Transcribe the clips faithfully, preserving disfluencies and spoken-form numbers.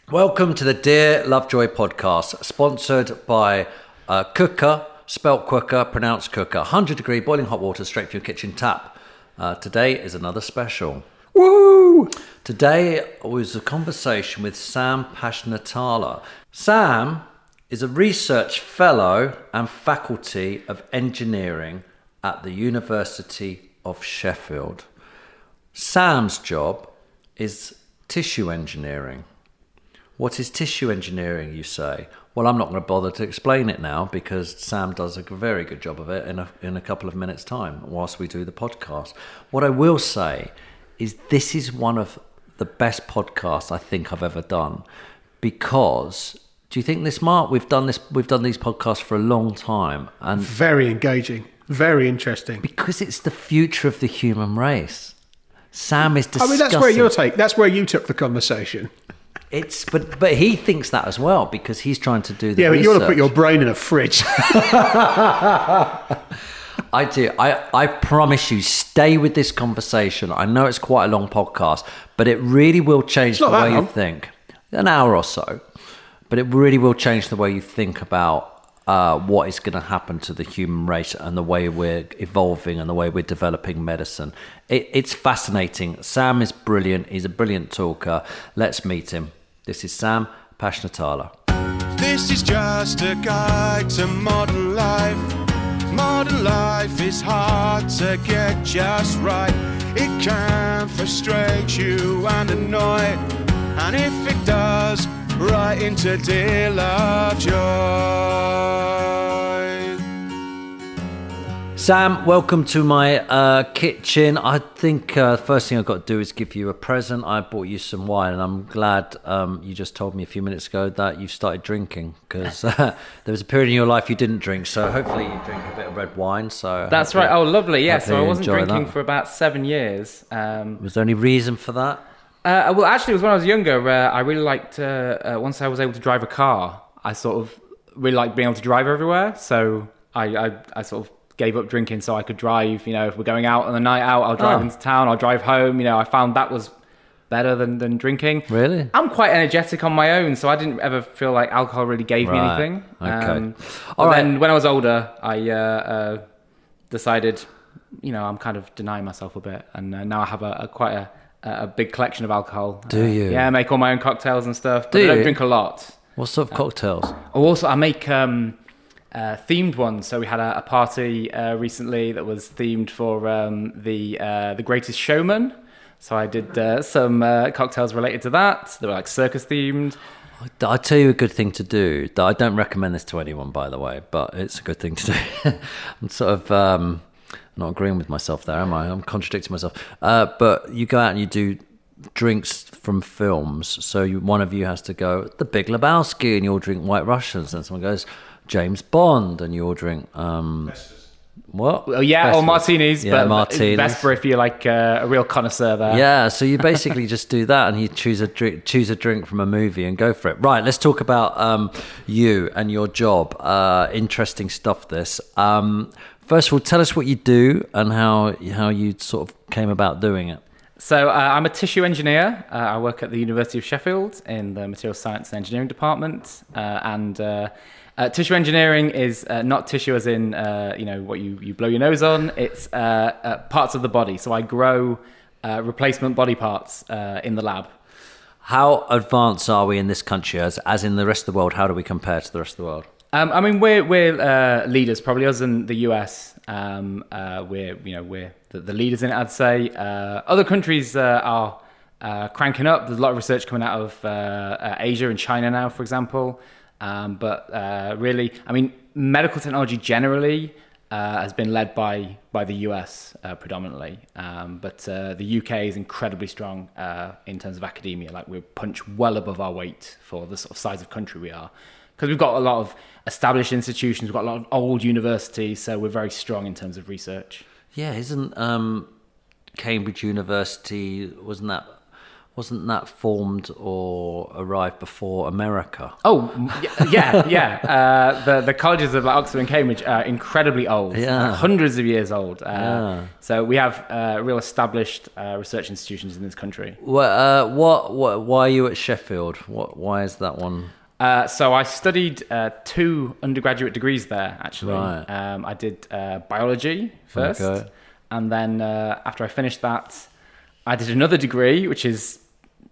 Welcome to the Dear Lovejoy podcast, sponsored by uh, Cooker, spelt Cooker, pronounced Cooker. one hundred degree boiling hot water straight from your kitchen tap. Uh, today is another special. Woo! Today was a conversation with Sam Pashnatala. Sam is a research fellow and faculty of engineering at the University of Sheffield. Sam's job is tissue engineering. What is tissue engineering, you say? Well, I'm not going to bother to explain it now because Sam does a very good job of it in a, in a couple of minutes' time whilst we do the podcast. What I will say is this is one of the best podcasts I think I've ever done because, do you think this, Mark? We've done this. We've done these podcasts for a long time, and very engaging, very interesting. Because it's the future of the human race. Sam is discussing. I mean, that's where your take. That's where you took the conversation. It's but but he thinks that as well because he's trying to do the yeah. But research. you want to put your brain in a fridge. I do. I I promise you, stay with this conversation. I know it's quite a long podcast, but it really will change the way you think. An hour or so, but it really will change the way you think about uh, what is going to happen to the human race and the way we're evolving and the way we're developing medicine. It, it's fascinating. Sam is brilliant. He's a brilliant talker. Let's meet him. This is Sam Pashnatala. This is just a guide to modern life. Modern life is hard to get just right. It can frustrate you and annoy. And if it does, right into Dear Lovejoy. Sam, welcome to my uh, kitchen. I think uh, the first thing I've got to do is give you a present. I bought you some wine, and I'm glad um, you just told me a few minutes ago that you've started drinking, because uh, there was a period in your life you didn't drink, so hopefully you drink a bit of red wine. So That's right. Oh, lovely. Yeah, so I wasn't drinking that. for about seven years. Um, was there any reason for that? Uh, well, actually, it was when I was younger. Uh, I really liked, uh, uh, once I was able to drive a car, I sort of really liked being able to drive everywhere. So I, I, I sort of gave up drinking so I could drive. You know, if we're going out on the night out, I'll drive oh. into town, I'll drive home. You know, I found that was better than, than drinking. Really? I'm quite energetic on my own, so I didn't ever feel like alcohol really gave right. me anything. Okay. Um, All but right. then when I was older, I uh, uh, decided, you know, I'm kind of denying myself a bit. And uh, now I have a, a quite a, a big collection of alcohol. Do uh, you? Yeah, I make all my own cocktails and stuff, but Do I don't you? drink a lot. What sort of cocktails? Oh, also, I make um, uh, themed ones. So we had a, a party uh, recently that was themed for um, the uh, the Greatest Showman. So I did uh, some uh, cocktails related to that. They were like circus themed. I tell you a good thing to do. I don't recommend this to anyone, by the way, but it's a good thing to do. I'm sort of um, not agreeing with myself there, am I? I'm contradicting myself. Uh, but you go out and you do drinks from films. So you, one of you has to go The Big Lebowski, and you'll drink White Russians. And someone goes James Bond, and you'll drink um, what? Well, yeah, Vesper. or martinis, yeah, but martinis. Vesper if you're like uh, a real connoisseur there. Yeah, so you basically just do that, and you choose a drink, choose a drink from a movie and go for it. Right, let's talk about um, you and your job. Uh, interesting stuff. This. Um, first of all, tell us what you do and how how you sort of came about doing it. So uh, I'm a tissue engineer. Uh, I work at the University of Sheffield in the Material Science and Engineering department. Uh, and uh, uh, tissue engineering is uh, not tissue as in, uh, you know, what you, you blow your nose on. It's uh, uh, parts of the body. So I grow uh, replacement body parts uh, in the lab. How advanced are we in this country, as as in the rest of the world? How do we compare to the rest of the world? Um, I mean, we're we're uh, leaders, probably us in the U S. Um, uh, we're you know we're the, the leaders in it, I'd say. Uh, other countries uh, are uh, cranking up. There's a lot of research coming out of uh, uh, Asia and China now, for example. Um, but uh, really, I mean, medical technology generally uh, has been led by by the U S uh, predominantly. Um, but uh, the U K is incredibly strong uh, in terms of academia. Like we punch well above our weight for the sort of size of country we are. Because we've got a lot of established institutions, we've got a lot of old universities, so we're very strong in terms of research. Yeah, isn't um, Cambridge University, wasn't that, wasn't that formed or arrived before America? Oh, m- y- yeah, yeah. Uh, the the colleges of like, Oxford and Cambridge are incredibly old, Yeah. uh, hundreds of years old. Uh, Yeah. So we have uh, real established uh, research institutions in this country. Well, uh, what, what? Why are you at Sheffield? What? Why is that one? Uh, so I studied uh, two undergraduate degrees there, actually. Right. Um, I did uh, biology first, Okay. and then uh, after I finished that, I did another degree, which is,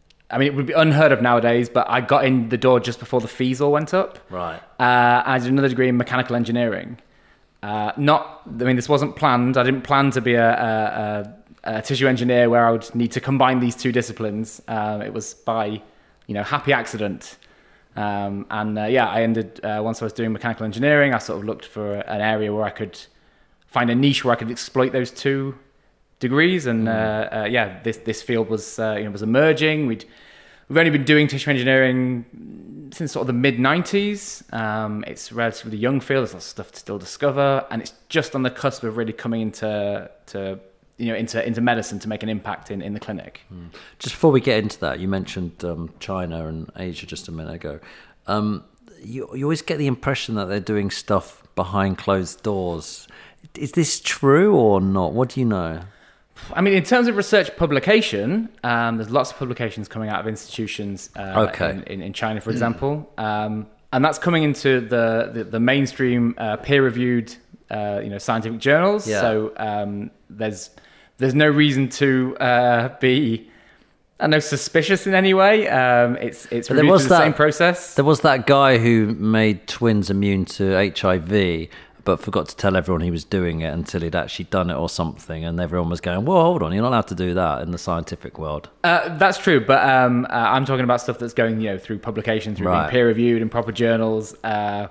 I mean, it would be unheard of nowadays, but I got in the door just before the fees all went up. Right. Uh, I did another degree in mechanical engineering. Uh, not, I mean, this wasn't planned. I didn't plan to be a, a, a, a tissue engineer where I would need to combine these two disciplines. Um, it was by, you know, happy accident. Um, and uh, yeah, I ended, uh, once I was doing mechanical engineering, I sort of looked for an area where I could find a niche where I could exploit those two degrees. And uh, uh, yeah, this this field was uh, you know was emerging. We'd we've only been doing tissue engineering since sort of the mid nineties. Um, it's a relatively young field. There's lots of stuff to still discover, and it's just on the cusp of really coming into to you know into into medicine to make an impact in, in the clinic. Just before we get into that, you mentioned um, China and Asia just a minute ago. Um, you, you always get the impression that they're doing stuff behind closed doors. Is this true or not? What do you know? I mean, in terms of research publication, um, there's lots of publications coming out of institutions uh, Okay. in, in, in China, for example, um, and that's coming into the the, the mainstream uh, peer-reviewed, uh, you know, scientific journals. Yeah. So um, there's there's no reason to uh, be, I don't know, suspicious in any way. Um, it's it's But there reviewed was through the that- same process. There was that guy who made twins immune to H I V, but forgot to tell everyone he was doing it until he'd actually done it or something, and everyone was going, well, hold on, you're not allowed to do that in the scientific world. Uh, that's true, but um, uh, I'm talking about stuff that's going, you know, through publication, through Right. being peer-reviewed in proper journals. Uh,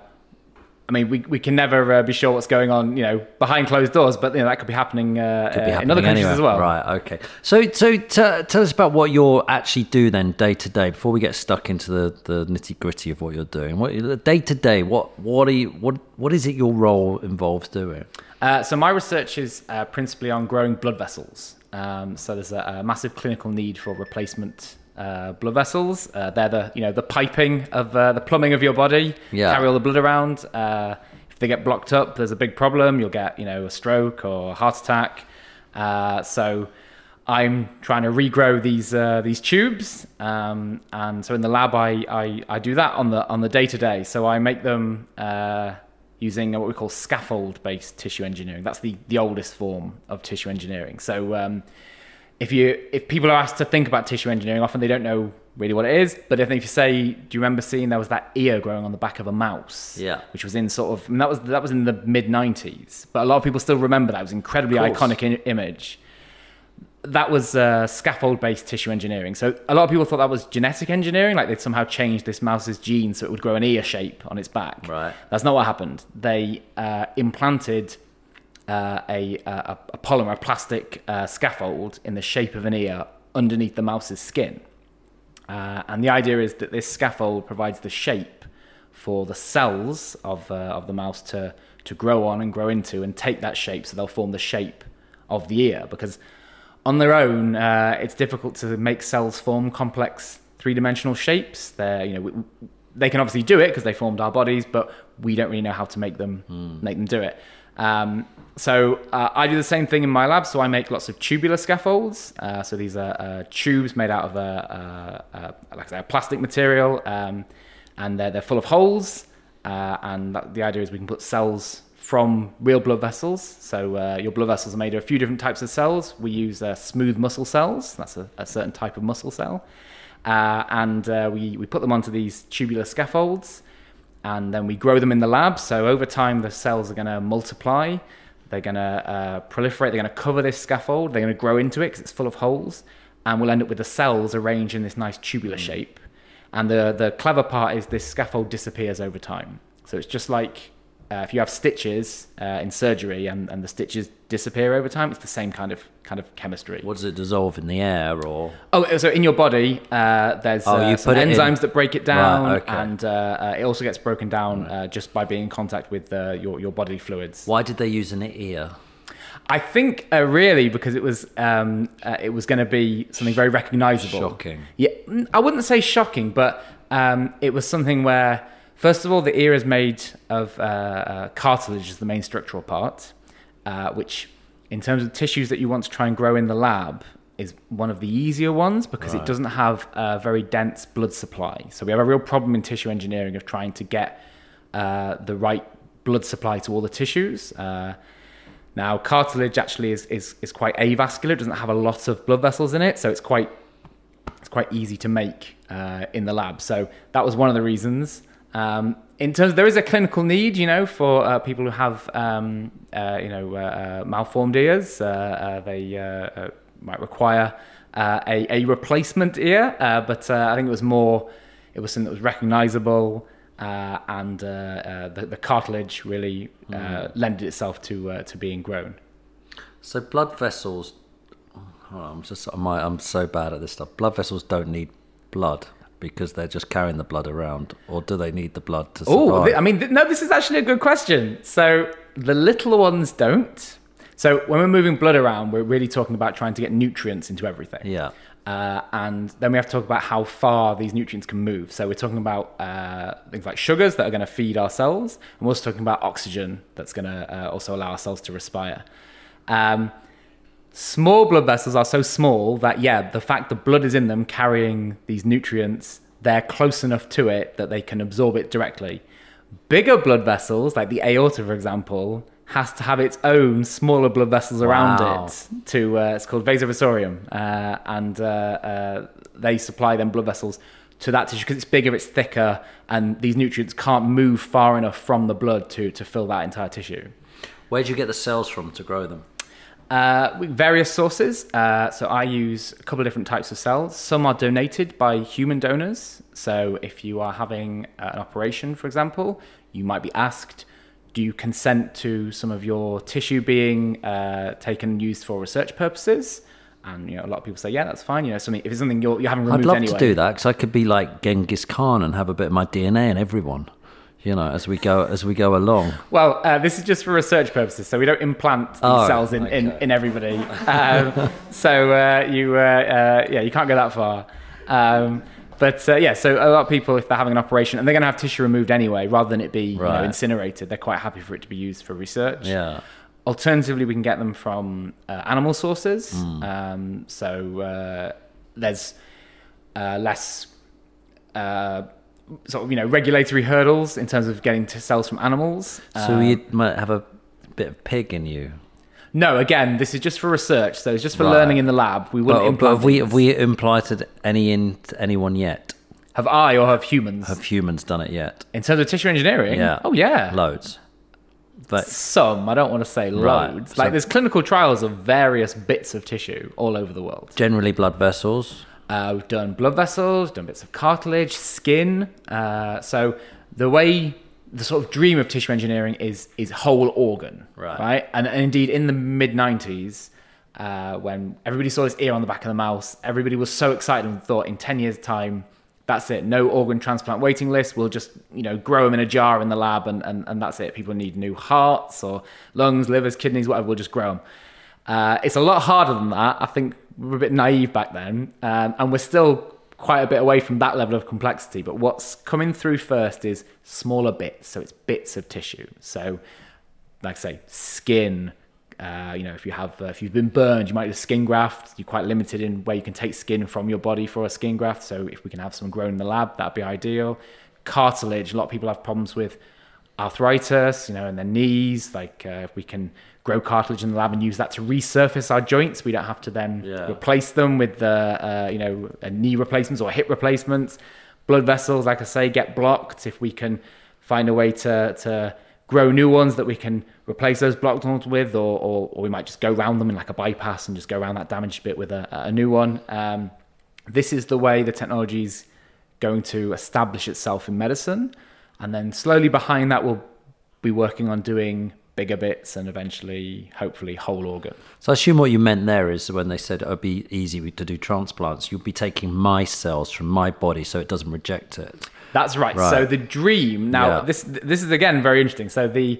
I mean, we we can never uh, be sure what's going on, you know, behind closed doors, but you know that could be happening, uh, Could be uh, in other happening countries anywhere. as well. Right, okay. So so t- tell us about what you actually do then day to day before we get stuck into the, the nitty gritty of what you're doing. What day to day, what what are you what what is it your role involves doing? Uh, so my research is uh, principally on growing blood vessels. Um, so there's a, a massive clinical need for replacement uh, blood vessels. Uh, they're the you know the piping of uh, the plumbing of your body. Yeah. Carry all the blood around. Uh, if they get blocked up, there's a big problem. You'll get you know a stroke or a heart attack. Uh, so I'm trying to regrow these uh, these tubes, um, and so in the lab I, I, I do that on the on the day to day. So I make them uh, using what we call scaffold based tissue engineering. That's the, the oldest form of tissue engineering. So um, if you if people are asked to think about tissue engineering, often they don't know really what it is. But if, if you say, do you remember seeing there was that ear growing on the back of a mouse? Yeah. Which was in sort of I mean, that was that was in the mid nineties, but a lot of people still remember that. It was an incredibly Of course. iconic in- image. That was uh, scaffold-based tissue engineering. So a lot of people thought that was genetic engineering, like they'd somehow changed this mouse's gene so it would grow an ear shape on its back. Right. That's not what happened. They uh, implanted uh, a, a, a polymer, a plastic uh, scaffold in the shape of an ear underneath the mouse's skin. Uh, and the idea is that this scaffold provides the shape for the cells of, uh, of the mouse to, to grow on and grow into and take that shape, so they'll form the shape of the ear. Because on their own, uh, it's difficult to make cells form complex three-dimensional shapes. They're, you know, we, they can obviously do it because they formed our bodies, but we don't really know how to make them Mm. make them do it. Um, so uh, I do the same thing in my lab. So I make lots of tubular scaffolds. Uh, so these are uh, tubes made out of a, a, a like I say, a plastic material, um, and they're they're full of holes. Uh, and that, the idea is we can put cells from real blood vessels. So uh, your blood vessels are made of a few different types of cells. We use uh, smooth muscle cells. That's a, a certain type of muscle cell. Uh, and uh, we, we put them onto these tubular scaffolds, and then we grow them in the lab. So over time, the cells are going to multiply. They're going to uh, proliferate. They're going to cover this scaffold. They're going to grow into it because it's full of holes. And we'll end up with the cells arranged in this nice tubular shape. And the, the clever part is this scaffold disappears over time. So it's just like Uh, if you have stitches uh, in surgery and, and the stitches disappear over time, it's the same kind of kind of chemistry. What does it dissolve in the air or? Oh, so in your body, uh, there's Oh, uh, you some put it in- enzymes that break it down, Right, okay. and uh, uh, it also gets broken down uh, just by being in contact with uh, your your bodily fluids. Why did they use an ear? I think uh, really because it was um, uh, it was going to be something very recognizable. Shocking. Yeah, I wouldn't say shocking, but um, it was something where, first of all, the ear is made of uh, uh, cartilage as the main structural part, uh, which in terms of tissues that you want to try and grow in the lab is one of the easier ones because Right. it doesn't have a very dense blood supply. So we have a real problem in tissue engineering of trying to get uh, the right blood supply to all the tissues. Uh, now, cartilage actually is, is is quite avascular. It doesn't have a lot of blood vessels in it, so it's quite it's quite easy to make uh, in the lab. So that was one of the reasons. Um, in terms, there is a clinical need, you know, for uh, people who have, um, uh, you know, uh, uh, malformed ears. Uh, uh, they uh, uh, might require uh, a, a replacement ear, uh, but uh, I think it was more, it was something that was recognizable, uh, and uh, uh, the, the cartilage really uh, mm. lended itself to uh, to being grown. So blood vessels. Oh, I'm just. I'm, I'm so bad at this stuff. Blood vessels don't need blood because they're just carrying the blood around, or do they need the blood to survive? Oh, I mean, th- no. This is actually a good question. So the little ones don't. So when we're moving blood around, we're really talking about trying to get nutrients into everything. Yeah. Uh, and then we have to talk about how far these nutrients can move. So we're talking about uh, things like sugars that are going to feed our cells, and we're also talking about oxygen that's going to uh, also allow our cells to respire. Um, small blood vessels are so small that, yeah, the fact that blood is in them carrying these nutrients, they're close enough to it that they can absorb it directly. Bigger blood vessels, like the aorta, for example, has to have its own smaller blood vessels around Wow. it. To uh, it's called vasovasorium, uh, and uh, uh, they supply them blood vessels to that tissue because it's bigger, it's thicker, and these nutrients can't move far enough from the blood to to fill that entire tissue. Where do you get the cells from to grow them? Uh, with various sources. Uh, so I use a couple of different types of cells. Some are donated by human donors. So if you are having uh, an operation, for example, you might be asked, do you consent to some of your tissue being uh, taken and used for research purposes? And you know, a lot of people say, yeah, that's fine. You know, something if it's something you're, you're having removed I'd love anyway. to do that because I could be like Genghis Khan and have a bit of my D N A in everyone. You know, as we go as we go along. Well, uh, this is just for research purposes, so we don't implant these Oh, cells in, in, okay. in everybody. Um, so uh, you, uh, uh, yeah, you can't go that far. Um, but uh, yeah, so a lot of people, if they're having an operation and they're going to have tissue removed anyway, rather than it be you know, Right. incinerated, they're quite happy for it to be used for research. Yeah. Alternatively, we can get them from uh, animal sources. Um, so uh, there's uh, less. Uh, sort of, you know, regulatory hurdles in terms of getting to cells from animals. So Um, you might have a bit of pig in you. No, again, this is just for research. So it's just for Right. learning in the lab. We wouldn't But, but implant have we these. have we implanted any into anyone yet? Have I or have humans? Have humans done it yet? In terms of tissue engineering? Yeah. Oh, yeah. Loads. But Some. I don't want to say Right. loads. So- Like, there's clinical trials of various bits of tissue all over the world. generally blood vessels. Uh, we've done blood vessels, done bits of cartilage, skin. Uh, so the way, the sort of dream of tissue engineering is is whole organ, Right. right? And, and indeed, in the mid nineties, uh, when everybody saw this ear on the back of the mouse, everybody was so excited and thought, in ten years' time, that's it. No organ transplant waiting list. We'll just, you know, grow them in a jar in the lab, and, and, and that's it. People need new hearts or lungs, livers, kidneys, whatever. We'll just grow them. Uh, it's a lot harder than that. I think we were a bit naive back then, um, and we're still quite a bit away from that level of complexity. But what's coming through first is smaller bits, so it's bits of tissue. So, like I say, skin. Uh, you know, if you have, uh, if you've been burned, you might do skin graft. You're quite limited in where you can take skin from your body for a skin graft. So, if we can have some grown in the lab, that'd be ideal. Cartilage. A lot of people have problems with arthritis, you know, in their knees. Like, uh, if we can grow cartilage in the lab and use that to resurface our joints, we don't have to then Yeah. replace them with the, uh, you know, a knee replacements or hip replacements. Blood vessels, like I say, get blocked. If we can find a way to to grow new ones that we can replace those blocked ones with, or or, or we might just go around them in like a bypass and just go around that damaged bit with a, a new one. Um, this is the way the technology is going to establish itself in medicine, and then slowly behind that we'll be working on doing bigger bits and eventually, hopefully, whole organ. So I assume what you meant there is when they said it would be easy to do transplants, you'll be taking my cells from my body so it doesn't reject it. That's right. Right. So the dream now, Yeah. this this is again very interesting. So the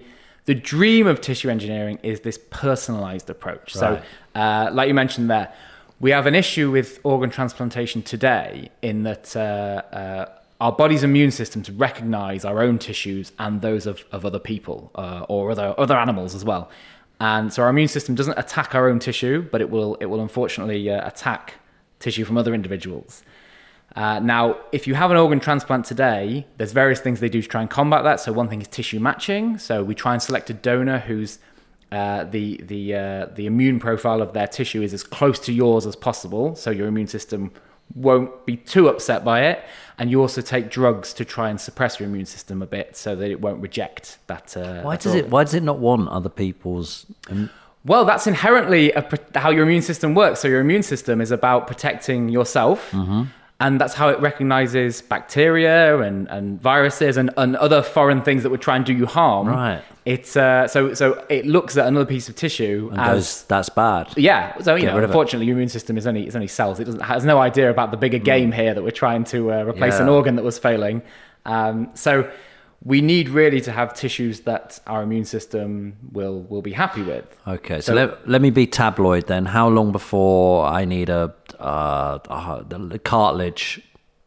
The dream of tissue engineering is this personalized approach. Right. So, uh, like you mentioned there, we have an issue with organ transplantation today in that uh, uh, our body's immune systems recognize our own tissues and those of, of other people uh, or other other animals as well. And so our immune system doesn't attack our own tissue, but it will it will unfortunately uh, attack tissue from other individuals. Uh, now, if you have an organ transplant today, there's various things they do to try and combat that. So one thing is tissue matching. So we try and select a donor who's uh, the the uh, the immune profile of their tissue is as close to yours as possible, so your immune system won't be too upset by it. And you also take drugs to try and suppress your immune system a bit so that it won't reject that. Uh, Why that does organ. it? Why does it not want other people's? Um, Well, that's inherently a, how your immune system works. So your immune system is about protecting yourself. Mm-hmm. And that's how it recognizes bacteria and, and viruses and, and other foreign things that would try and do you harm. Right. It's uh, so so it looks at another piece of tissue and as goes, that's bad. yeah. So you Get know, rid of it. unfortunately, your immune system is only is only cells. It doesn't has no idea about the bigger game here that we're trying to uh, replace Yeah. an organ that was failing. Um, so we need really to have tissues that our immune system will will be happy with. Okay, so, So- let, let me be tabloid then. How long before I need a, uh, a, the cartilage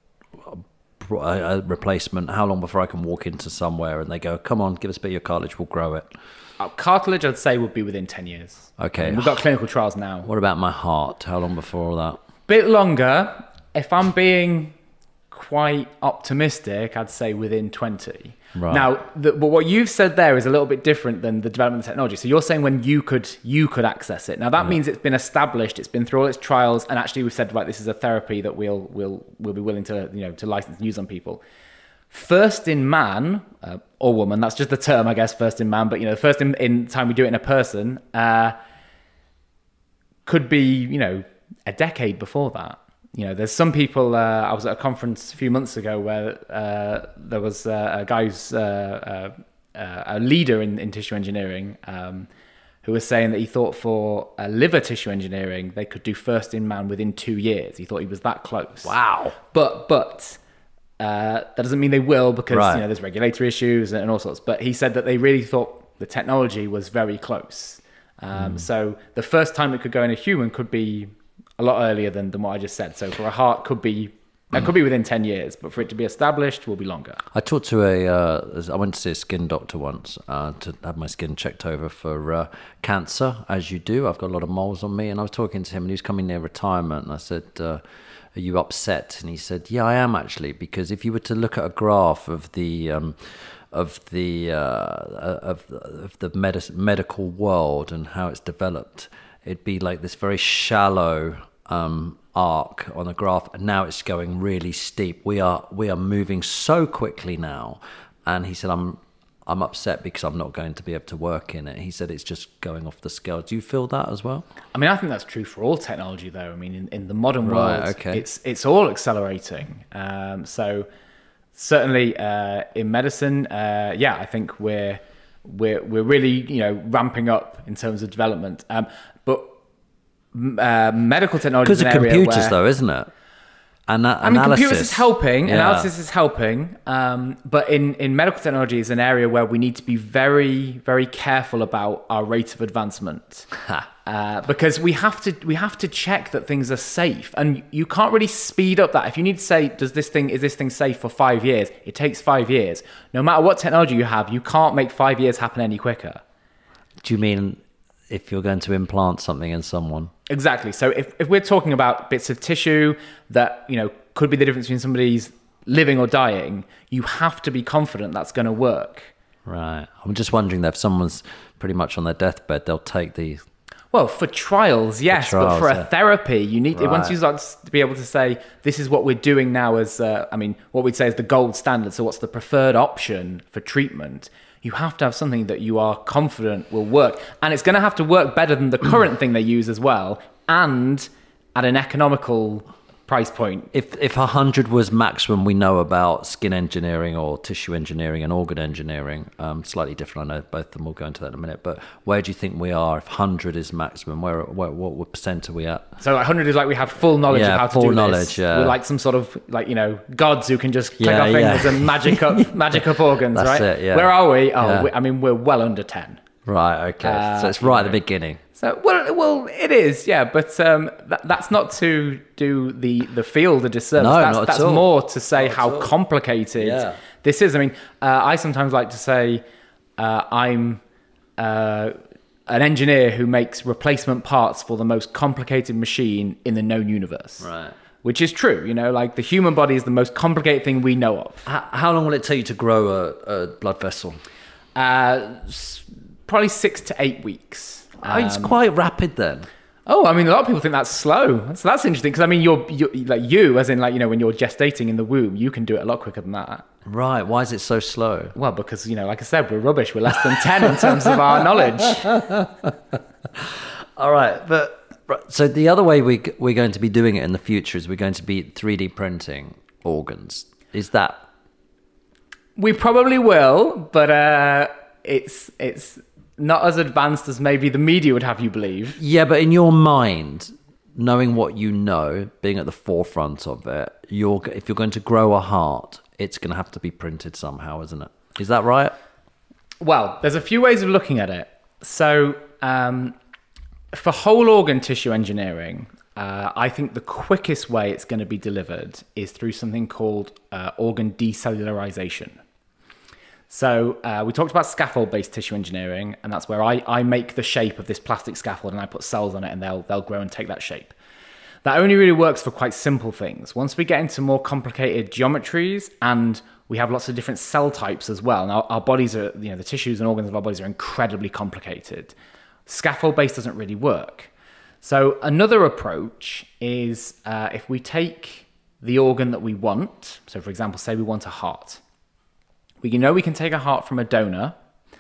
a, a replacement? How long before I can walk into somewhere and they go, come on, give us a bit of your cartilage, we'll grow it? Uh, cartilage, I'd say, would be within ten years. Okay. And we've got clinical trials now. What about my heart? How long before that? Bit longer. If I'm being quite optimistic, I'd say within twenty. Right. Now, the, but what you've said there is a little bit different than the development of technology. So you're saying when you could you could access it. Now that means it's been established, it's been through all its trials, and actually we've said, right, this is a therapy that we'll we'll we'll be willing to you know to license and use on people. First in man uh, or woman, that's just the term, I guess. First in man, but you know, first in, in time we do it in a person uh, could be you know a decade before that. You know, there's some people. Uh, I was at a conference a few months ago where uh, there was uh, a guy who's uh, uh, uh, a leader in, in tissue engineering um, who was saying that he thought for uh, liver tissue engineering they could do first in man within two years. He thought he was that close. Wow. But but uh, that doesn't mean they will because Right. you know there's regulatory issues and all sorts. But he said that they really thought the technology was very close. Um, Mm. So the first time it could go in a human could be a lot earlier than, than what I just said. So for a heart, could be that could be within ten years, but for it to be established, will be longer. I talked to a, uh, I went to see a skin doctor once uh, to have my skin checked over for uh, cancer, as you do. I've got a lot of moles on me, and I was talking to him, and he was coming near retirement, and I said, uh, are you upset? And he said, yeah, I am actually, because if you were to look at a graph of the... Um, of the uh, of, of the med- medical world and how it's developed, it'd be like this very shallow um, arc on a graph, and now it's going really steep. We are we are moving so quickly now, and he said, "I'm I'm upset because I'm not going to be able to work in it." He said it's just going off the scale. Do you feel that as well? I mean, I think that's true for all technology, though. I mean, in, in the modern Right, world, okay. it's it's all accelerating. Um, so certainly uh, in medicine, uh, yeah, I think we're we're we're really you know ramping up in terms of development. Um, but uh, medical technology Because is of an area computers, where, though, isn't it? Ana- I mean, analysis. computers is helping, Yeah. analysis is helping, um, but in, in medical technology is an area where we need to be very, very careful about our rate of advancement, uh, because we have to we have to check that things are safe, and you can't really speed up that. If you need to say, does this thing is this thing safe for five years? It takes five years. No matter what technology you have, you can't make five years happen any quicker. Do you mean if you're going to implant something in someone? Exactly. So if, if we're talking about bits of tissue that, you know, could be the difference between somebody's living or dying, you have to be confident that's going to work. Right. I'm just wondering that if someone's pretty much on their deathbed, they'll take the... Well, for trials, yes, but trials, for a yeah. therapy, you need once Right. you start to be able to say, this is what we're doing now as, uh, I mean, what we'd say is the gold standard. So what's the preferred option for treatment? You have to have something that you are confident will work. And it's going to have to work better than the current thing they use as well, and at an economical price point. If if one hundred was maximum we know about skin engineering or tissue engineering and organ engineering, um, slightly different. I know both of them will go into that in a minute. But where do you think we are if one hundred is maximum? Where, where what, what percent are we at? So one hundred is like we have full knowledge Yeah, of how to full do knowledge, this. yeah. We're like some sort of like, you know, gods who can just click Yeah, our fingers yeah. and magic up magic up organs, That's right? it, yeah. Where are we? Oh, Yeah. we, I mean, we're well under ten. Right. Okay. Uh, so it's right at the beginning. So well, well, it is, yeah, but um, that, that's not to do the, the field a disservice. No, that's not at that's all. more to say Not at how all. complicated Yeah. this is. I mean, uh, I sometimes like to say uh, I'm uh, an engineer who makes replacement parts for the most complicated machine in the known universe. Right. Which is true, you know, like the human body is the most complicated thing we know of. How, how long will it take you to grow a, a blood vessel? Uh, s- probably six to eight weeks. Oh, it's quite rapid then. Oh, I mean, a lot of people think that's slow. So that's interesting because I mean, you're, you're like you, as in like you know, when you're gestating in the womb, you can do it a lot quicker than that. Right. Why is it so slow? Well, because you know, like I said, we're rubbish. We're less than ten in terms of our knowledge. All right, but right, so the other way we we're going to be doing it in the future is we're going to be three D printing organs. Is that We probably will, but uh, it's it's not as advanced as maybe the media would have you believe. yeah? But in your mind, knowing what you know, being at the forefront of it, you're if you're going to grow a heart, it's going to have to be printed somehow, isn't it? Is that right? Well, there's a few ways of looking at it. So, um, for whole organ tissue engineering, uh, I think the quickest way it's going to be delivered is through something called uh, organ decellularization. So, uh, we talked about scaffold-based tissue engineering, and that's where I, I make the shape of this plastic scaffold and I put cells on it and they'll, they'll grow and take that shape. That only really works for quite simple things. Once we get into more complicated geometries and we have lots of different cell types as well. Now, our bodies are, you know, the tissues and organs of our bodies are incredibly complicated. Scaffold-based doesn't really work. So another approach is uh, if we take the organ that we want, so for example, say we want a heart. We know we can take a heart from a donor,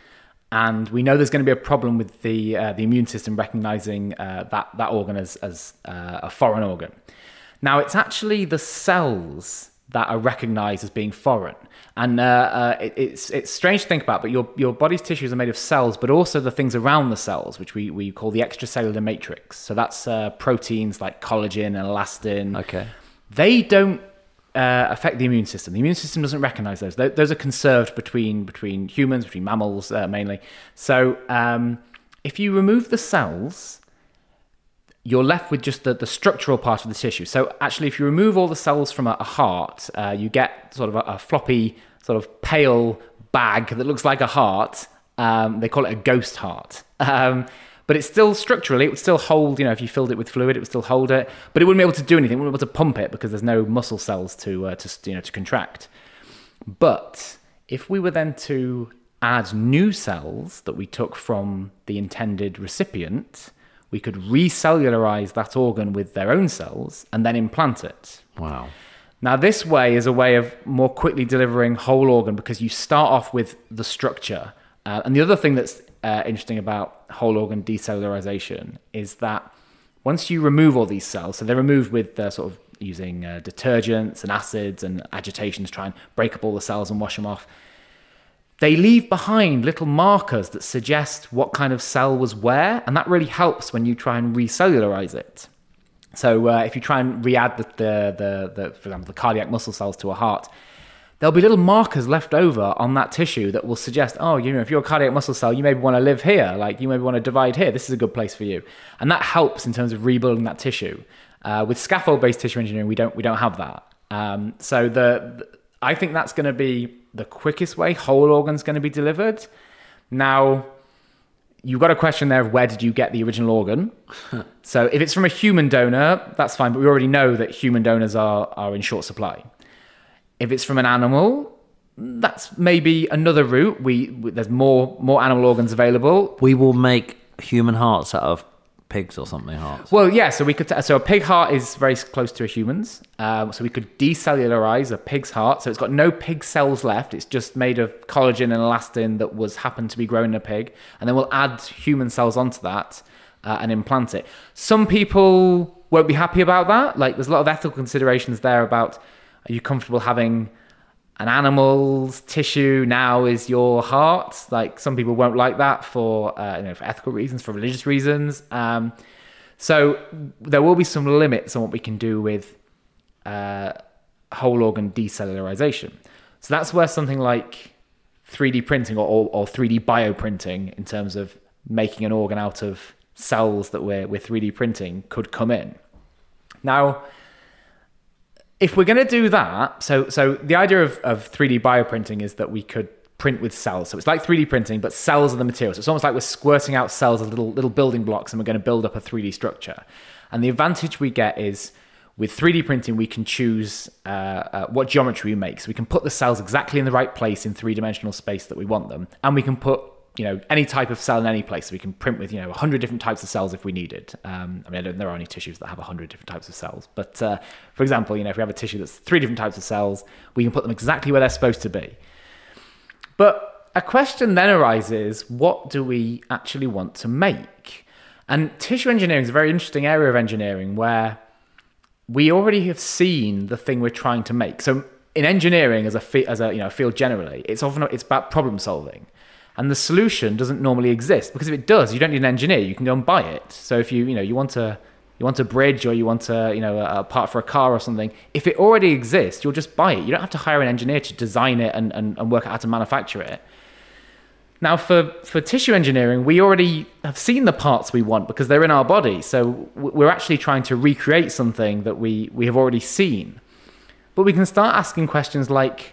and we know there's going to be a problem with the uh, the immune system recognizing uh, that that organ as as uh, a foreign organ. Now, it's actually the cells that are recognized as being foreign, and uh, uh, it, it's it's strange to think about, but your your body's tissues are made of cells, but also the things around the cells, which we we call the extracellular matrix. So that's uh, proteins like collagen and elastin. Okay. They don't uh, affect the immune system. The immune system doesn't recognize those. Those, those are conserved between between humans, between mammals uh, mainly. So um, if you remove the cells, you're left with just the, the structural part of the tissue. So actually, if you remove all the cells from a, a heart, uh, you get sort of a, a floppy, sort of pale bag that looks like a heart. Um, they call it a ghost heart. Um, But it's still structurally, it would still hold, you know, if you filled it with fluid, it would still hold it. But it wouldn't be able to do anything. It wouldn't be able to pump it because there's no muscle cells to, uh, to you know, to contract. But if we were then to add new cells that we took from the intended recipient, we could recellularize that organ with their own cells and then implant it. Wow. Now, this way is a way of more quickly delivering whole organ because you start off with the structure. Uh, and the other thing that's uh, interesting about whole organ decellularization is that once you remove all these cells, so they're removed with uh, sort of using uh, detergents and acids and agitation to try and break up all the cells and wash them off, they leave behind little markers that suggest what kind of cell was where, and that really helps when you try and recellularize it. So uh, if you try and re-add the, the, the, the, for example, the cardiac muscle cells to a heart, there'll be little markers left over on that tissue that will suggest, oh, you know, if you're a cardiac muscle cell, you maybe want to live here, like you maybe want to divide here. This is a good place for you. And that helps in terms of rebuilding that tissue. Uh, with scaffold-based tissue engineering, we don't we don't have that. Um, so the, the I think that's going to be the quickest way whole organ's going to be delivered. Now, you've got a question there of where did you get the original organ? So if it's from a human donor, that's fine, but we already know that human donors are are in short supply. If it's from an animal, that's maybe another route. We, we there's more more animal organs available. We will make human hearts out of pigs or something hearts. Well, yeah. So we could. T- so a pig heart is very close to a human's. Um, so we could decellularize a pig's heart. So it's got no pig cells left. It's just made of collagen and elastin that was happened to be grown in a pig, and then we'll add human cells onto that uh, and implant it. Some people won't be happy about that. Like, there's a lot of ethical considerations there about, are you comfortable having an animal's tissue now is your heart? Like, some people won't like that for, uh, you know, for ethical reasons, for religious reasons. Um, so there will be some limits on what we can do with uh, whole organ decellularization. So that's where something like three D printing or, or, or three D bioprinting, in terms of making an organ out of cells that we're, we're three D printing, could come in. Now, if we're going to do that, so so the idea of, of three D bioprinting is that we could print with cells. So it's like three D printing, but cells are the material. So it's almost like we're squirting out cells as little little building blocks, and we're going to build up a three D structure. And the advantage we get is, with three D printing, we can choose uh, uh, what geometry we make. So we can put the cells exactly in the right place in three-dimensional space that we want them. And we can put, you know, any type of cell in any place. So we can print with, you know, one hundred different types of cells if we needed. Um, I mean, I don't, there are any tissues that have one hundred different types of cells. But uh, for example, you know, if we have a tissue that's three different types of cells, we can put them exactly where they're supposed to be. But a question then arises, what do we actually want to make? And tissue engineering is a very interesting area of engineering where we already have seen the thing we're trying to make. So in engineering, as a fi- as a you know field generally, it's often it's about problem solving, and the solution doesn't normally exist, because if it does, you don't need an engineer. You can go and buy it. So if you you know you want a you want a bridge, or you want a you know a part for a car or something, if it already exists, you'll just buy it. You don't have to hire an engineer to design it and and, and work out how to manufacture it. Now, for, for tissue engineering, we already have seen the parts we want because they're in our body. So we're actually trying to recreate something that we, we have already seen. But we can start asking questions like,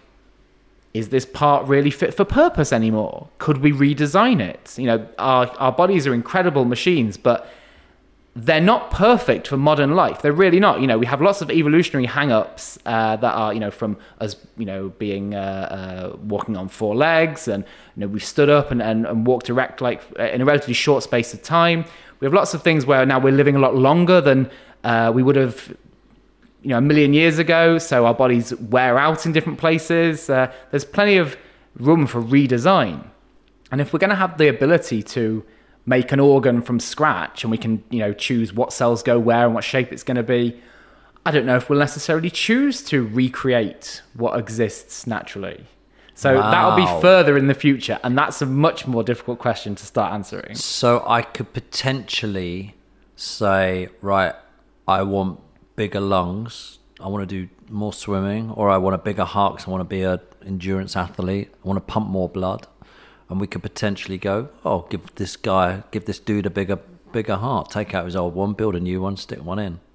is this part really fit for purpose anymore? Could we redesign it? You know, our, our bodies are incredible machines, but they're not perfect for modern life. They're really not. You know, we have lots of evolutionary hang-ups uh, that are, you know, from us, you know, being uh, uh, walking on four legs, and you know, we've stood up and, and, and walked erect like in a relatively short space of time. We have lots of things where now we're living a lot longer than uh, we would have, you know, a million years ago. So our bodies wear out in different places. Uh, there's plenty of room for redesign, and if we're going to have the ability to make an organ from scratch, and we can, you know, choose what cells go where and what shape it's going to be, I don't know if we'll necessarily choose to recreate what exists naturally. So wow. That'll be further in the future, and that's a much more difficult question to start answering. So I could potentially say, right, I want bigger lungs, I want to do more swimming, or I want a bigger heart because I want to be an endurance athlete, I want to pump more blood. And we could potentially go, oh, give this guy, give this dude a bigger, bigger heart. Take out his old one, build a new one, stick one in.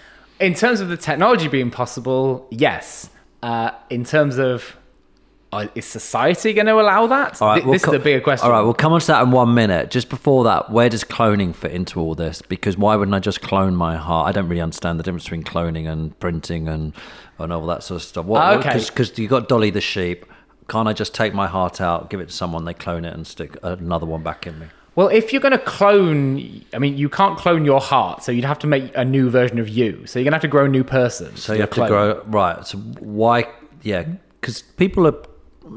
In terms of the technology being possible, yes. Uh, in terms of, uh, is society going to allow that? All right, Th- we'll this co- is a bigger question. All right, we'll come on to that in one minute. Just before that, where does cloning fit into all this? Because why wouldn't I just clone my heart? I don't really understand the difference between cloning and printing and, and all that sort of stuff. What, okay. Because you got Dolly the sheep. Can't I just take my heart out, give it to someone, they clone it, and stick another one back in me? Well, if you're going to clone, I mean, you can't clone your heart, so you'd have to make a new version of you. So you're going to have to grow a new person. So you have to grow, right. So why, yeah, because people are,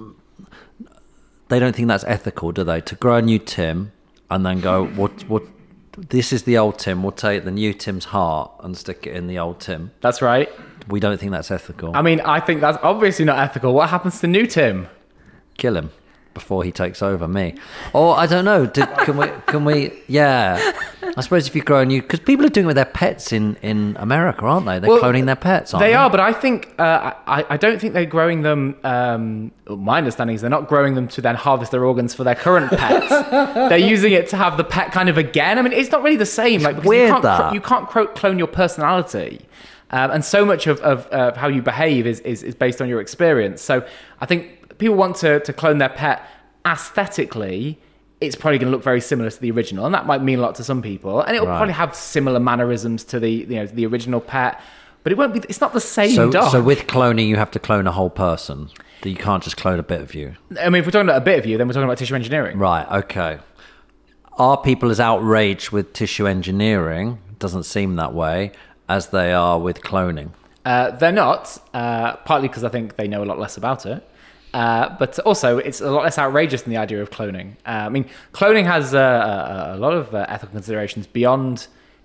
they don't think that's ethical, do they? To grow a new Tim and then go, what, what, this is the old Tim, we'll take the new Tim's heart and stick it in the old Tim. That's right. We don't think that's ethical. I mean, I think that's obviously not ethical. What happens to new Tim? Kill him before he takes over me. Or I don't know. Did, can we? Can we? Yeah. I suppose if you grow a new, because people are doing it with their pets in, in America, aren't they? They're Well, cloning their pets. Aren't They they are, but I think uh, I, I don't think they're growing them. Um, my understanding is they're not growing them to then harvest their organs for their current pet. They're using it to have the pet kind of again. I mean, it's not really the same. Like because weird you can't, that. you can't cro- clone your personality. Um, and so much of, of uh, how you behave is, is, is based on your experience. So I think people want to, to clone their pet aesthetically. It's probably going to look very similar to the original, and that might mean a lot to some people. And it'll Right. probably have similar mannerisms to the you know the original pet, but it won't be. It's not the same So, dog. so with cloning, you have to clone a whole person. You can't just clone a bit of you. I mean, if we're talking about a bit of you, then we're talking about tissue engineering. Right. Okay. Are people as outraged with tissue engineering? Doesn't seem that way as they are with cloning. Uh, they're not, uh, partly because I think they know a lot less about it. Uh, but also, it's a lot less outrageous than the idea of cloning. Uh, I mean, cloning has uh, a, a lot of uh, ethical considerations beyond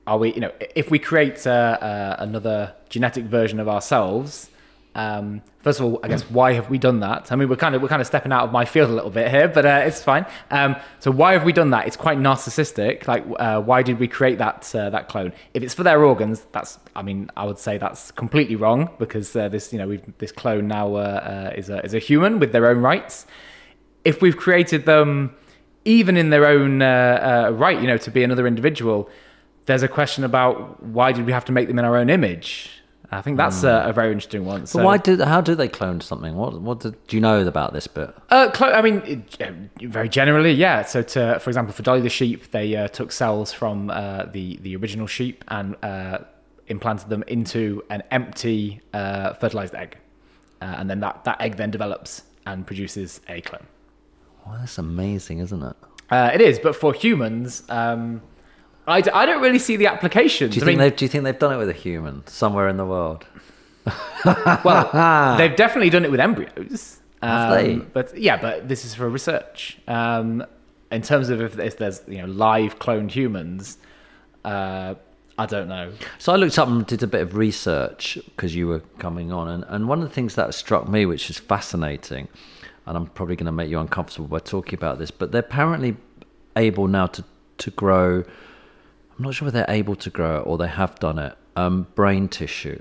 are we, you know, if we create uh, uh, another genetic version of ourselves, um, first of all, I guess, why have we done that? I mean, we're kind of we're kind of stepping out of my field a little bit here, but uh, it's fine. Um, so why have we done that? It's quite narcissistic. Like, uh, why did we create that uh, that clone? If it's for their organs, that's, I mean, I would say that's completely wrong, because uh, this, you know, we've, this clone now uh, uh, is a is a human with their own rights. If we've created them, even in their own uh, uh, right, you know, to be another individual, there's a question about why did we have to make them in our own image? I think that's mm. a, a very interesting one. So, but why did? How do they clone something? What? What did, do you know about this bit? Uh, clo- I mean, it, very generally, yeah. So, to, for example, for Dolly the sheep, they uh, took cells from uh, the the original sheep and uh, implanted them into an empty uh, fertilized egg, uh, and then that, that egg then develops and produces a clone. Well, that's amazing, isn't it? Uh, it is, but for humans. Um, I, d- I don't really see the applications. Do you, I think mean, they've, do you think they've done it with a human somewhere in the world? Well, they've definitely done it with embryos. Have Um, they? But yeah, but this is for research. Um, in terms of if, if there's, you know, live cloned humans, uh, I don't know. So I looked up and did a bit of research because you were coming on, and, and one of the things that struck me, which is fascinating, and I'm probably going to make you uncomfortable by talking about this, but they're apparently able now to, to grow, I'm not sure whether they're able to grow it or they have done it, um, brain tissue.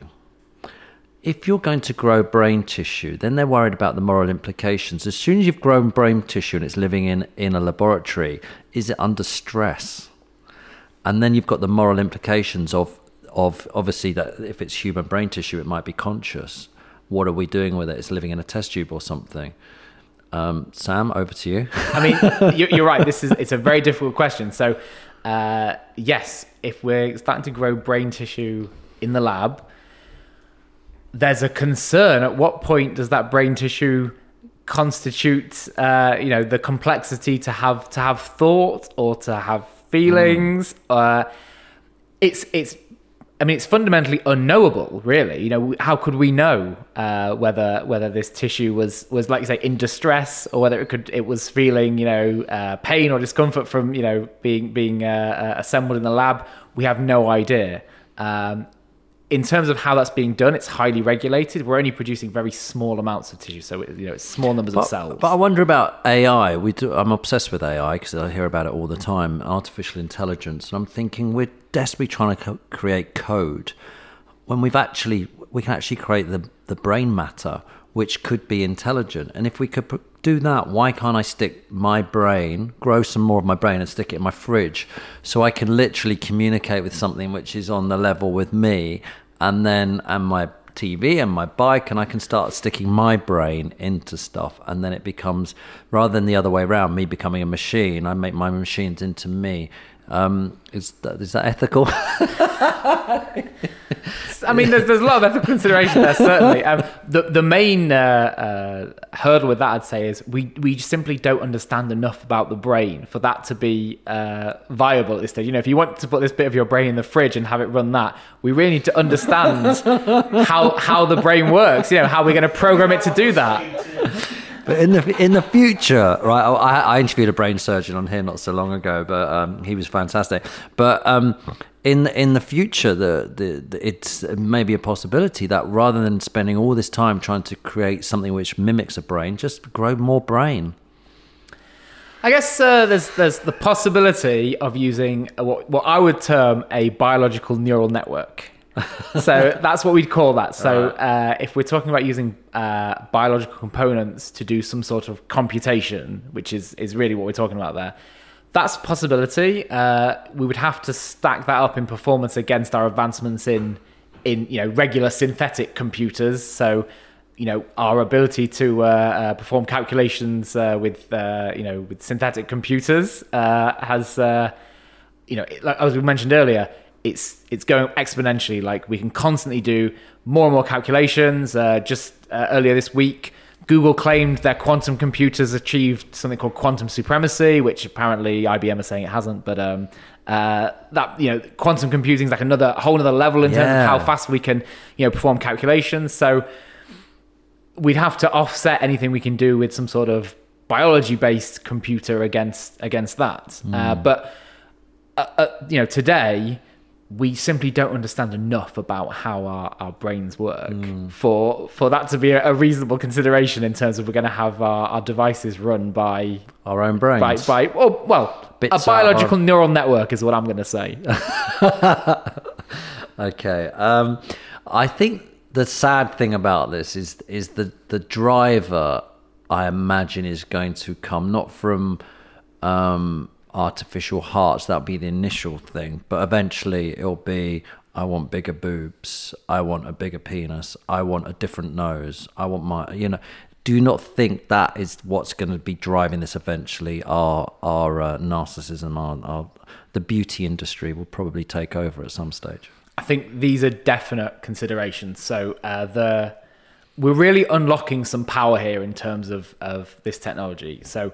If you're going to grow brain tissue, then they're worried about the moral implications. As soon as you've grown brain tissue and it's living in, in a laboratory, is it under stress? And then you've got the moral implications of, of obviously that if it's human brain tissue, it might be conscious. What are we doing with it? It's living in a test tube or something. Um, Sam, over to you. I mean, you- you're right. This is it's a very difficult question. So, uh, yes, if we're starting to grow brain tissue in the lab, there's a concern. At what point does that brain tissue constitute, uh, you know, the complexity to have to have thought or to have feelings? Mm. Uh, it's it's. I mean, it's fundamentally unknowable, really. You know, how could we know uh, whether whether this tissue was, was, like you say, in distress, or whether it could it was feeling, you know, uh, pain or discomfort from, you know, being being uh, uh, assembled in the lab? We have no idea. Um, in terms of how that's being done, it's highly regulated. We're only producing very small amounts of tissue, so it, you know, it's small numbers but, of cells. But I wonder about A I. We do, I'm obsessed with A I because I hear about it all the time, artificial intelligence. And I'm thinking we're desperately trying to co- create code when we've actually, we can actually create the, the brain matter, which could be intelligent. And if we could pr- do that, why can't I stick my brain, grow some more of my brain and stick it in my fridge so I can literally communicate with something which is on the level with me, and then and my T V and my bike, and I can start sticking my brain into stuff, and then it becomes, rather than the other way around, me becoming a machine, I make my machines into me. Um, is that, is that ethical? I mean, there's there's a lot of ethical consideration there, certainly. Um, the the main uh, uh, hurdle with that, I'd say, is we we simply don't understand enough about the brain for that to be uh, viable at this stage. You know, if you want to put this bit of your brain in the fridge and have it run that, we really need to understand how how the brain works. You know, how we're going to program it to do that. But in the in the future, right? I, I interviewed a brain surgeon on here not so long ago, but um, he was fantastic. But um, in in the future, the, the the it's maybe a possibility that rather than spending all this time trying to create something which mimics a brain, just grow more brain. I guess uh, there's there's the possibility of using a, what what I would term a biological neural network. So that's what we'd call that. So uh, if we're talking about using uh, biological components to do some sort of computation, which is, is really what we're talking about there, that's a possibility. Uh, we would have to stack that up in performance against our advancements in in you know regular synthetic computers. So you know our ability to uh, uh, perform calculations uh, with uh, you know with synthetic computers uh, has uh, you know like as we mentioned earlier. It's it's going exponentially. Like we can constantly do more and more calculations. Uh, just uh, earlier this week, Google claimed their quantum computers achieved something called quantum supremacy, which apparently I B M is saying it hasn't. But um, uh, that you know, quantum computing is like another whole other level in terms Yeah. of how fast we can you know perform calculations. So we'd have to offset anything we can do with some sort of biology-based computer against against that. Mm. Uh, but uh, uh, you know today. we simply don't understand enough about how our, our brains work mm. for for that to be a, a reasonable consideration in terms of we're going to have our, our devices run by our own brains. By, by oh, well, Bits a biological our... neural network is what I'm going to say. Okay. Um, I think the sad thing about this is is the the driver, I imagine, is going to come not from um, artificial hearts. That'll be the initial thing, but eventually it'll be, I want bigger boobs, I want a bigger penis, I want a different nose, I want my, you know. Do you not think that is what's going to be driving this eventually? Our our uh, narcissism, our, our the beauty industry will probably take over at some stage. I think these are definite considerations. So uh, the we're really unlocking some power here in terms of, of this technology. So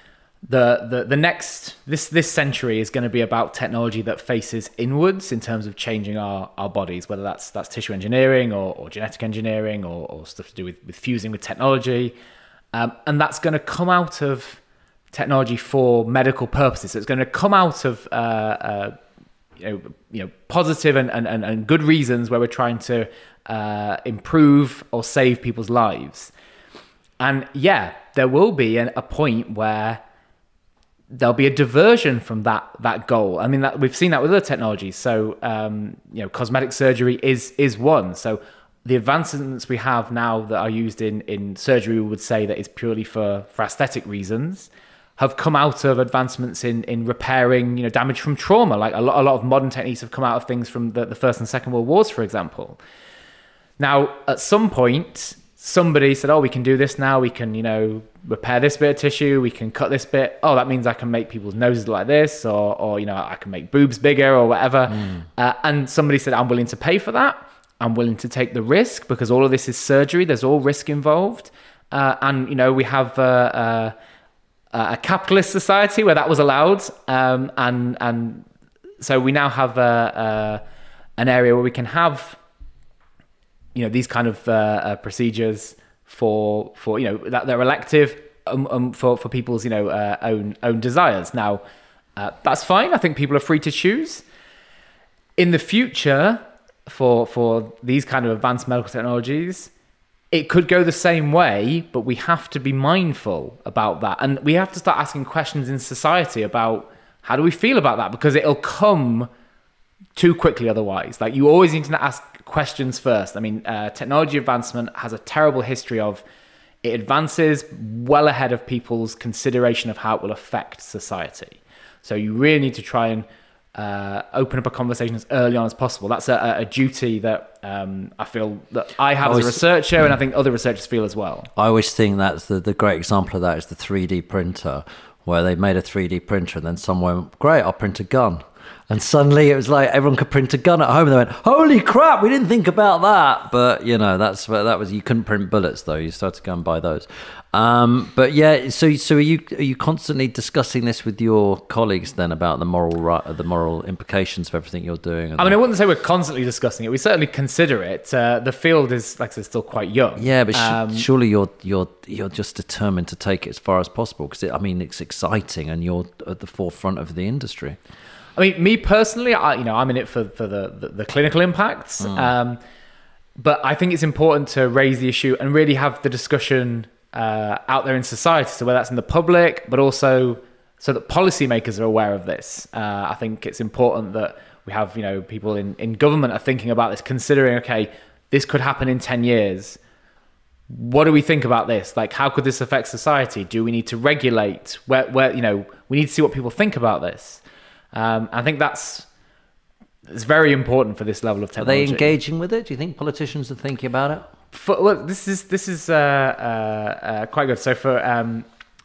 the, the the next this this century is going to be about technology that faces inwards in terms of changing our, our bodies, whether that's that's tissue engineering or, or genetic engineering or, or stuff to do with, with fusing with technology, um, and that's going to come out of technology for medical purposes. So it's going to come out of uh, uh, you know, you know, positive and, and, and good reasons where we're trying to uh, improve or save people's lives. And yeah, there will be an, a point where there'll be a diversion from that that goal. I mean, that we've seen that with other technologies. So um, you know, cosmetic surgery is is one. So the advancements we have now that are used in in surgery, we would say that is purely for for aesthetic reasons, have come out of advancements in, in repairing, you know, damage from trauma. Like a lot, a lot of modern techniques have come out of things from the, the First and Second World Wars, for example. Now, at some point, somebody said, oh, we can do this now. We can, you know, repair this bit of tissue. We can cut this bit. Oh, that means I can make people's noses like this, or, or you know, I can make boobs bigger or whatever. Mm. Uh, and somebody said, I'm willing to pay for that. I'm willing to take the risk because all of this is surgery. There's all risk involved. Uh, and, you know, we have... Uh, uh, Uh, a capitalist society where that was allowed, um, and and so we now have uh, uh, an area where we can have, you know, these kind of uh, uh, procedures for for you know that they're elective um, um, for for people's you know uh, own own desires. Now uh, that's fine. I think people are free to choose. In the future, for for these kind of advanced medical technologies, it could go the same way, but we have to be mindful about that. And we have to start asking questions in society about how do we feel about that? Because it'll come too quickly otherwise. Like, you always need to ask questions first. I mean, uh, technology advancement has a terrible history of it advances well ahead of people's consideration of how it will affect society. So you really need to try and Uh, open up a conversation as early on as possible. That's a, a duty that um, I feel that I have I as a researcher, and I think other researchers feel as well. I always think that's the, the great example of that is the three D printer, where they made a three D printer and then someone went, great, I'll print a gun. And suddenly it was like everyone could print a gun at home, and they went, holy crap, we didn't think about that. But, you know, that's that was, you couldn't print bullets though. You started to go and buy those. Um, but yeah, so so are you are you constantly discussing this with your colleagues then about the moral right, the moral implications of everything you're doing? I mean, I wouldn't say we're constantly discussing it. We certainly consider it. Uh, the field is, like I said, still quite young. Yeah, but sh- um, surely you're you're you're just determined to take it as far as possible because I mean it's exciting and you're at the forefront of the industry. I mean, me personally, I, you know, I'm in it for, for the, the, the clinical impacts. Mm. Um, but I think it's important to raise the issue and really have the discussion uh, out there in society. So whether that's in the public, but also so that policymakers are aware of this. Uh, I think it's important that we have, you know, people in, in government are thinking about this, considering, okay, this could happen in ten years. What do we think about this? Like, how could this affect society? Do we need to regulate? Where, where, you know, we need to see what people think about this. Um, I think that's it's very important for this level of technology. Are they engaging with it? Do you think politicians are thinking about it? For, look, this is this is uh, uh, uh, quite good. So for um,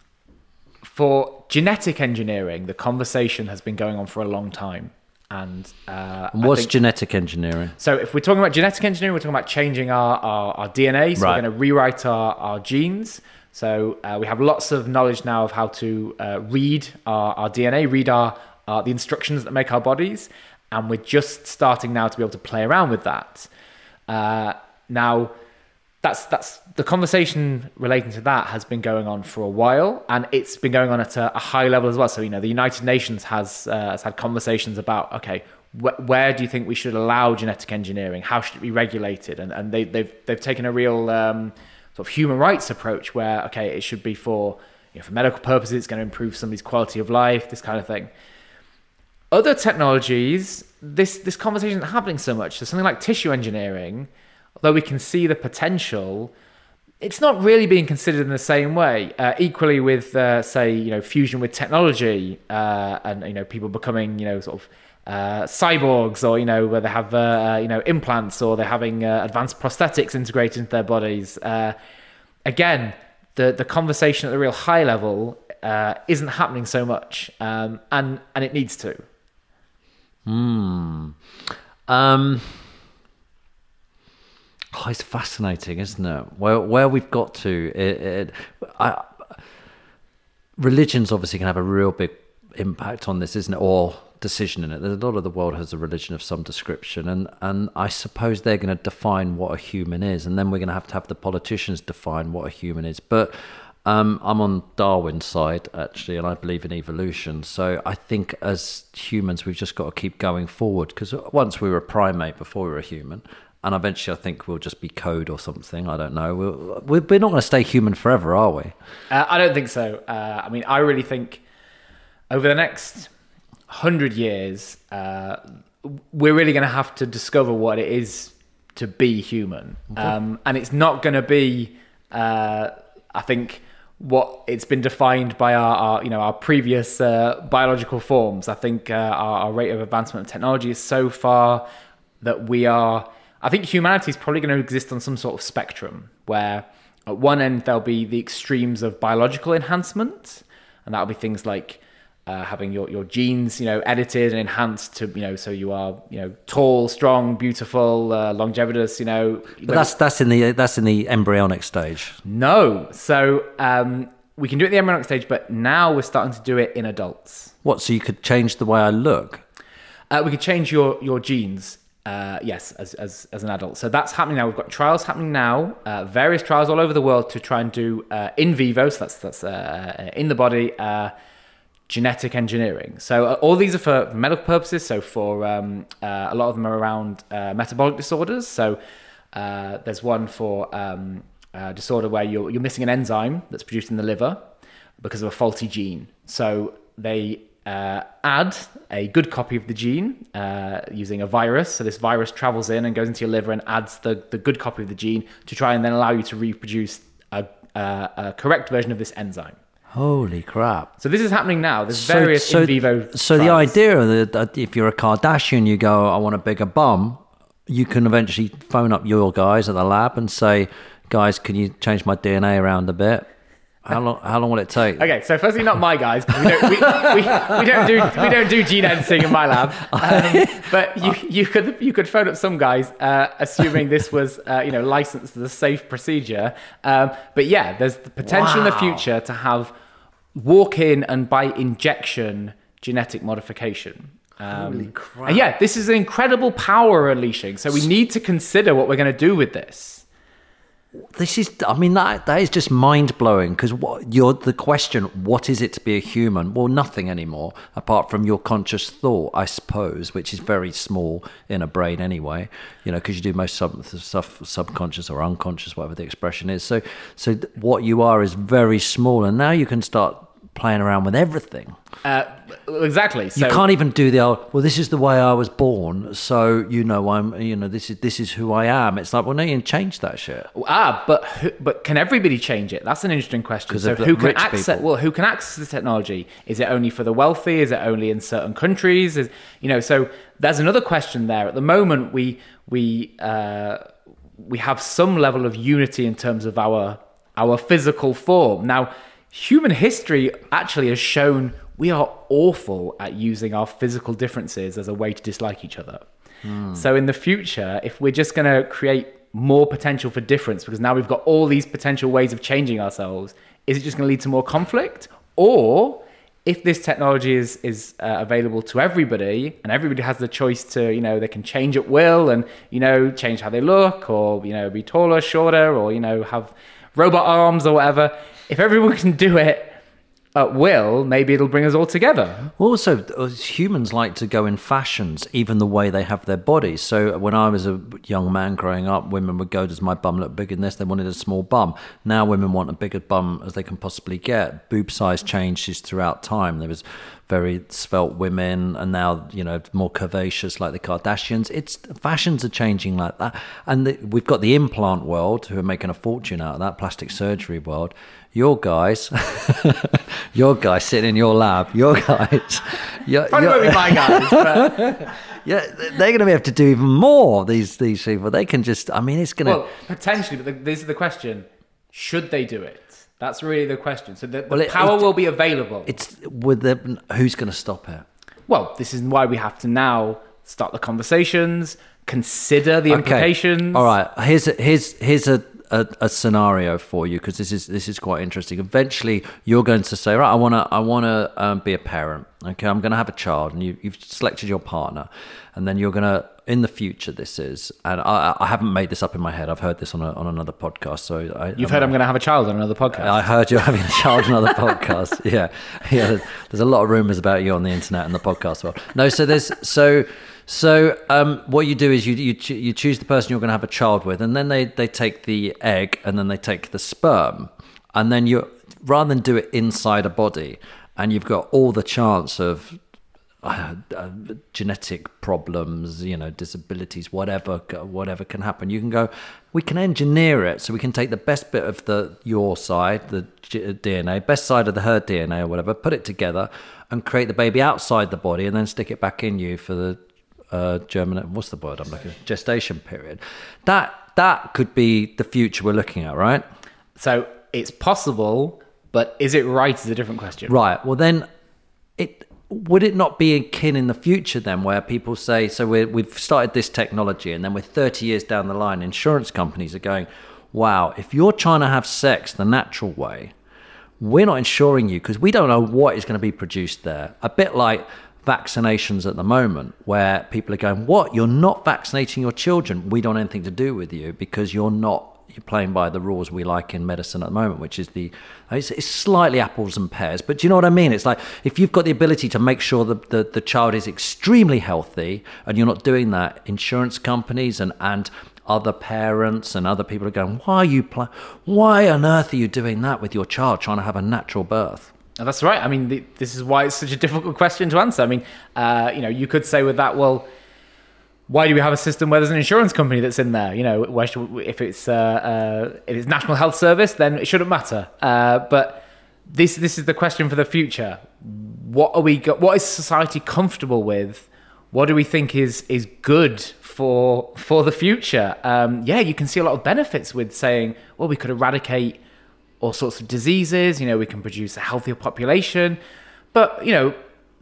for genetic engineering, the conversation has been going on for a long time. And, uh, and what's think, genetic engineering? So if we're talking about genetic engineering, we're talking about changing our, our, our D N A. So right. We're going to rewrite our, our genes. So uh, we have lots of knowledge now of how to uh, read our, our D N A, read our Uh, the instructions that make our bodies, and we're just starting now to be able to play around with that. Uh, now, that's that's the conversation relating to that has been going on for a while, and it's been going on at a, a high level as well. So, you know, the United Nations has uh, has had conversations about, okay, wh- where do you think we should allow genetic engineering? How should it be regulated? And and they, they've they've taken a real um, sort of human rights approach where okay, it should be for you know, for medical purposes, it's going to improve somebody's quality of life, this kind of thing. Other technologies, this this conversation isn't happening so much. So something like tissue engineering, although we can see the potential, it's not really being considered in the same way. Uh, equally with, uh, say, you know, fusion with technology, uh, and you know, people becoming, you know, sort of uh, cyborgs, or you know, where they have, uh, you know, implants, or they're having uh, advanced prosthetics integrated into their bodies. Uh, again, the the conversation at the real high level uh, isn't happening so much, um, and and it needs to. Hmm. Um. Oh, it's fascinating, isn't it? Where where we've got to, it, it, I, religion's obviously can have a real big impact on this, isn't it? Or decision in it. A lot of the world has a religion of some description, and and I suppose they're going to define what a human is, and then we're going to have to have the politicians define what a human is. But um, I'm on Darwin's side actually, and I believe in evolution. So I think as humans, we've just got to keep going forward, because once we were a primate before we were a human. And eventually I think we'll just be code or something. I don't know. We'll, we're not going to stay human forever, are we? Uh, I don't think so. Uh, I mean, I really think over the next hundred years, uh, we're really going to have to discover what it is to be human. Okay. Um, and it's not going to be, uh, I think, what it's been defined by our, our you know, our previous uh, biological forms. I think uh, our, our rate of advancement of technology is so far that we are... I think humanity is probably going to exist on some sort of spectrum where at one end there'll be the extremes of biological enhancement, and that'll be things like uh, having your, your genes, you know, edited and enhanced to, you know, so you are, you know, tall, strong, beautiful, uh, longevitous, you know. But that's that's in the that's in the embryonic stage. No, so um, we can do it in the embryonic stage, but now we're starting to do it in adults. What? So you could change the way I look? Uh, we could change your your genes. Uh, yes, as, as as an adult. So that's happening now. We've got trials happening now, uh, various trials all over the world to try and do uh, in vivo, so that's that's uh, in the body, uh, genetic engineering. So uh, all these are for medical purposes. So for um, uh, a lot of them are around uh, metabolic disorders. So uh, there's one for um, a disorder where you're you're missing an enzyme that's produced in the liver because of a faulty gene. So they Uh, add a good copy of the gene uh, using a virus. So this virus travels in and goes into your liver and adds the, the good copy of the gene to try and then allow you to reproduce a, a, a correct version of this enzyme. Holy crap. So this is happening now. There's various so, in vivo So trials. the idea that if you're a Kardashian, you go, I want a bigger bum, you can eventually phone up your guys at the lab and say, guys, can you change my D N A around a bit? How long? How long will it take? Okay, so firstly, not my guys. 'Cause we don't we, we, we don't do we don't do gene editing in my lab. Um, but you you could you could phone up some guys, uh, assuming this was uh, you know licensed as a safe procedure. Um, but yeah, there's the potential wow. in the future to have walk in and by injection genetic modification. Um, Holy crap! And yeah, this is an incredible power we're unleashing. So we need to consider what we're going to do with this. This is, I mean, that that is just mind blowing, because what you're the question, what is it to be a human? Well, nothing anymore, apart from your conscious thought, I suppose, which is very small in a brain anyway, you know, because you do most sub, stuff subconscious or unconscious, whatever the expression is. So, so what you are is very small, and now you can start playing around with everything. Uh, exactly. So, you can't even do the old, well, this is the way I was born, so you know I'm, you know, this is this is who I am. It's like, well, no, you can change that shit. Ah, but who, but can everybody change it? That's an interesting question. So who can access? People. Well, who can access the technology? Is it only for the wealthy? Is it only in certain countries? Is you know? So there's another question there. At the moment, we we uh, we have some level of unity in terms of our our physical form. Now, human history actually has shown we are awful at using our physical differences as a way to dislike each other. Mm. So in the future, if we're just going to create more potential for difference, because now we've got all these potential ways of changing ourselves, is it just going to lead to more conflict? Or if this technology is is uh, available to everybody, and everybody has the choice to, you know, they can change at will and, you know, change how they look, or, you know, be taller, shorter, or, you know, have robot arms or whatever. If everyone can do it, at will, maybe it'll bring us all together. Also, humans like to go in fashions, even the way they have their bodies. So when I was a young man growing up, women would go, does my bum look big in this? They wanted a small bum. Now women want a bigger bum as they can possibly get. Boob size changes throughout time. There was very svelte women, and now, you know, more curvaceous like the Kardashians. It's fashions are changing like that. And the, we've got the implant world who are making a fortune out of that, plastic surgery world. Your guys, your guys sitting in your lab, your guys. Your, Probably your, won't be my guys, but... yeah, they're going to be able to do even more, these these people. They can just, I mean, it's going to... Well, potentially, but the, this is the question. Should they do it? That's really the question. So the, the Well, it- power it- will be available. It's with the, who's going to stop it? Well, this is why we have to now start the conversations, consider the implications. All right. Here's a, here's here's a, a, a scenario for you, because this is this is quite interesting. Eventually, you're going to say, right, I want to I want to um, be a parent. Okay, I'm going to have a child, and you, you've selected your partner, and then you're going to, in the future, this is, and I, I haven't made this up in my head. I've heard this on a, on another podcast. So I, You've I'm heard I'm going to have a child on another podcast. I heard you're having a child on another podcast. Yeah, yeah. There's, there's a lot of rumors about you on the internet and the podcast world. No, so there's so so um, what you do is you you cho- you choose the person you're going to have a child with, and then they they take the egg, and then they take the sperm, and then you, rather than do it inside a body, and you've got all the chance of Uh, uh, genetic problems, you know, disabilities, whatever, whatever can happen. You can go, we can engineer it, so we can take the best bit of the your side, the G- D N A, best side of the her D N A or whatever, put it together and create the baby outside the body, and then stick it back in you for the uh, germinate. What's the word I'm looking at? Gestation period. That that could be the future we're looking at, right? So it's possible, but is it right is a different question. Right. Well, then it. Would it not be akin in the future then, where people say, so we're, we've started this technology, and then we're thirty years down the line, insurance companies are going, wow, if you're trying to have sex the natural way, we're not insuring you because we don't know what is going to be produced there. A bit like vaccinations at the moment, where people are going, what, you're not vaccinating your children? We don't have anything to do with you because you're not you're playing by the rules we like in medicine at the moment, which is the it's, it's slightly apples and pears, but do you know what I mean? It's like, if you've got the ability to make sure that the, the child is extremely healthy, and you're not doing that, insurance companies and and other parents and other people are going, why are you pl- why on earth are you doing that with your child, trying to have a natural birth? Oh, that's right. I mean, the, this is why it's such a difficult question to answer. I mean, uh, you know, you could say with that, well, why do we have a system where there's an insurance company that's in there? You know, where should we, if it's uh, uh, if it's National Health Service, then it shouldn't matter. Uh, but this this is the question for the future. What are we? Go- what is society comfortable with? What do we think is is good for for the future? Um, yeah, you can see a lot of benefits with saying, well, we could eradicate all sorts of diseases. You know, we can produce a healthier population. But you know,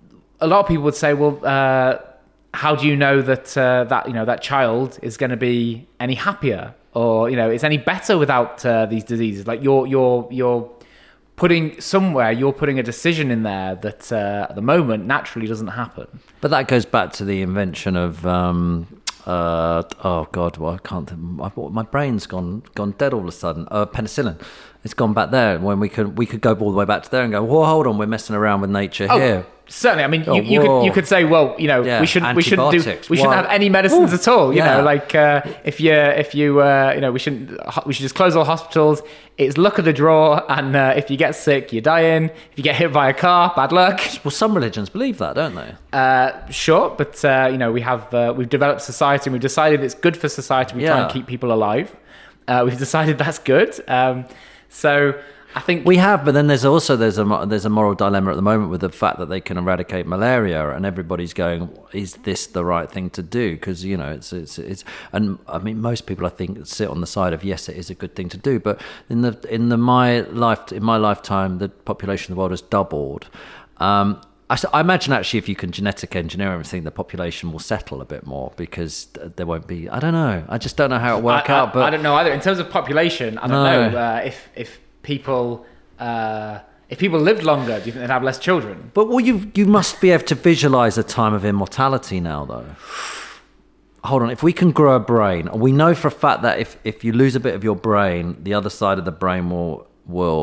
a lot of people would say, well. Uh, How do you know that uh, that you know that child is going to be any happier, or you know, is any better without uh, these diseases? Like you're you're you're putting somewhere, you're putting a decision in there that uh, at the moment naturally doesn't happen. But that goes back to the invention of um, uh, oh god, well, I can't. My, my brain's gone gone dead all of a sudden. Uh, penicillin. It's gone back there when we could we could go all the way back to there and go, well, hold on, we're messing around with nature Oh, here. certainly. I mean, Oh, you, you could you could say, well, you know, Yeah, we shouldn't we shouldn't do antibiotics. we shouldn't Why- have any medicines Ooh, at all. You yeah. know, like uh, if you if you uh, you know, we shouldn't we should just close all hospitals. It's luck of the draw, and uh, if you get sick, you're dying. If you get hit by a car, bad luck. Well, some religions believe that, don't they? Uh, sure, but uh, you know, we have uh, we've developed society, and we've decided it's good for society. We try and Yeah. keep people alive. Uh, we've decided that's good. Um, so I think We have, but then there's also there's a mo- there's a moral dilemma at the moment with the fact that they can eradicate malaria, and everybody's going, is this the right thing to do? Because you know it's it's it's, and I mean most people I think sit on the side of yes, it is a good thing to do, but in the in the my life in my lifetime, the population of the world has doubled. Um, I, s- I imagine actually if you can genetic engineer everything, the population will settle a bit more because there won't be. I don't know. I just don't know how it will work I, I, out. But I don't know either. In terms of population, I don't No. know uh, if if people uh, if people lived longer, do you think they'd have less children? But well, you you must be able to visualize a time of immortality now, though. Hold on, if we can grow a brain, and we know for a fact that if, if you lose a bit of your brain, the other side of the brain will will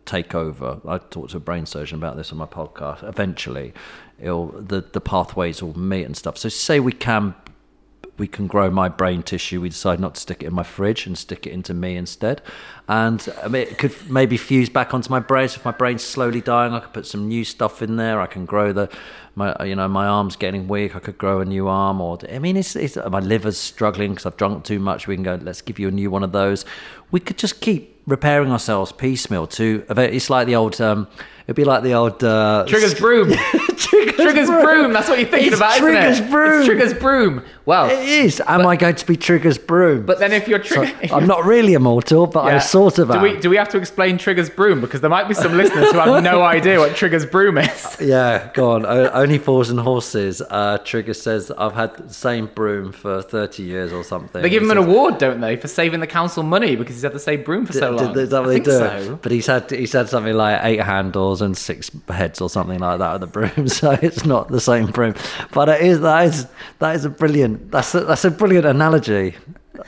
take over. I talked to a brain surgeon about this on my podcast. Eventually, it'll the the pathways will meet and stuff. So say we can we can grow my brain tissue. We decide not to stick it in my fridge and stick it into me instead. And I mean, it could maybe fuse back onto my brain. So if my brain's slowly dying, I could put some new stuff in there. I can grow the, my you know, my arm's getting weak. I could grow a new arm. Or I mean, it's, it's my liver's struggling because I've drunk too much. We can go, let's give you a new one of those. We could just keep repairing ourselves piecemeal to, it's like the old, um, it'd be like the old... Uh, Trigger's broom. Trigger's, Trigger's broom. broom. That's what you're thinking it's about, Trigger's isn't it? broom. It's Trigger's broom. Well, it is. Am but, I going to be Trigger's broom? But then if you're Trigger... So, I'm not really immortal, but yeah. I sort of do am. We, do we have to explain Trigger's broom? Because there might be some listeners who have no idea what Trigger's broom is. Yeah, go on. O- only Fools and Horses. Uh, Trigger says, I've had the same broom for thirty years or something. They give him says, an award, don't they, for saving the council money because he's had the same broom for so long. D- is that what I they think do? So. But he's had he's had something like eight handles and six heads or something like that of the broom, so it's not the same broom. But it is that is that is a brilliant that's a, that's a brilliant analogy.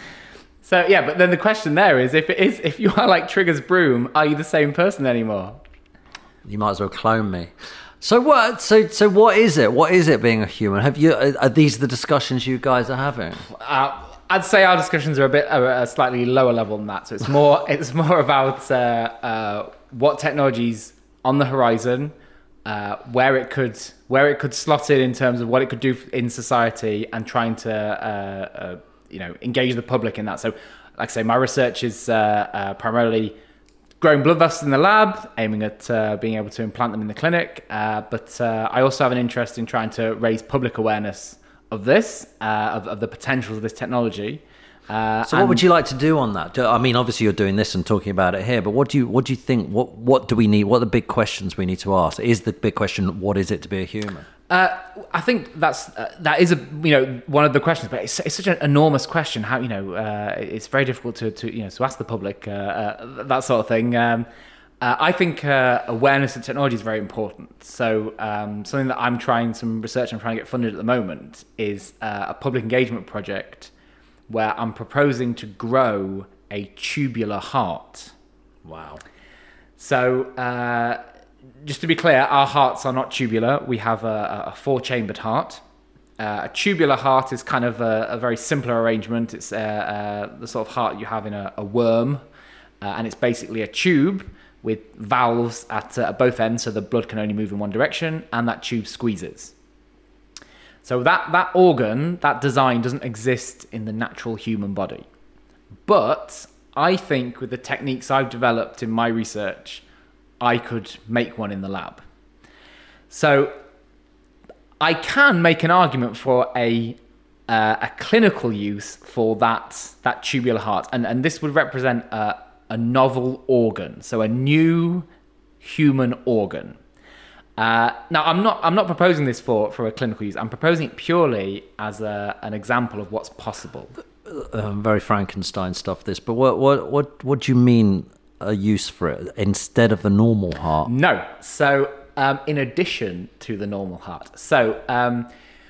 So yeah, but then the question there is, if it is, if you are like Trigger's broom, are you the same person anymore? You might as well clone me. So what? So so what is it? What is it being a human? Have you? Are these the discussions you guys are having? Uh, I'd say our discussions are a bit a, a slightly lower level than that. So it's more it's more about uh, uh, what technologies on the horizon, uh, where it could where it could slot in in terms of what it could do in society, and trying to uh, uh, you know engage the public in that. So, like I say, my research is uh, uh, primarily growing blood vessels in the lab, aiming at uh, being able to implant them in the clinic. Uh, but uh, I also have an interest in trying to raise public awareness of this, uh, of, of the potentials of this technology. Uh, so what would you like to do on that? I mean, obviously you're doing this and talking about it here, but what do you what do you think? What what do we need? What are the big questions we need to ask? Is the big question, what is it to be a human? Uh, I think that's uh, that is a you know one of the questions, but it's, it's such an enormous question. How you know uh, it's very difficult to, to you know to ask the public uh, uh, that sort of thing. Um, uh, I think uh, awareness of technology is very important. So um, something that I'm trying some research I'm trying to get funded at the moment is uh, a public engagement project where I'm proposing to grow a tubular heart. Wow. So. Uh, Just to be clear, our hearts are not tubular. We have a, a four-chambered heart. Uh, a tubular heart is kind of a, a very simpler arrangement. It's uh, uh, the sort of heart you have in a, a worm, uh, and it's basically a tube with valves at, uh, at both ends, so the blood can only move in one direction, and that tube squeezes. So that, that organ, that design doesn't exist in the natural human body. But I think with the techniques I've developed in my research, I could make one in the lab. So I can make an argument for a uh, a clinical use for that that tubular heart, and and this would represent a, a novel organ, so a new human organ. Uh, now I'm not I'm not proposing this for, for a clinical use. I'm proposing it purely as a, an example of what's possible. Um, very Frankenstein stuff. This, but what what what what do you mean? A use for it instead of a normal heart? No. So, um, in addition to the normal heart, so um,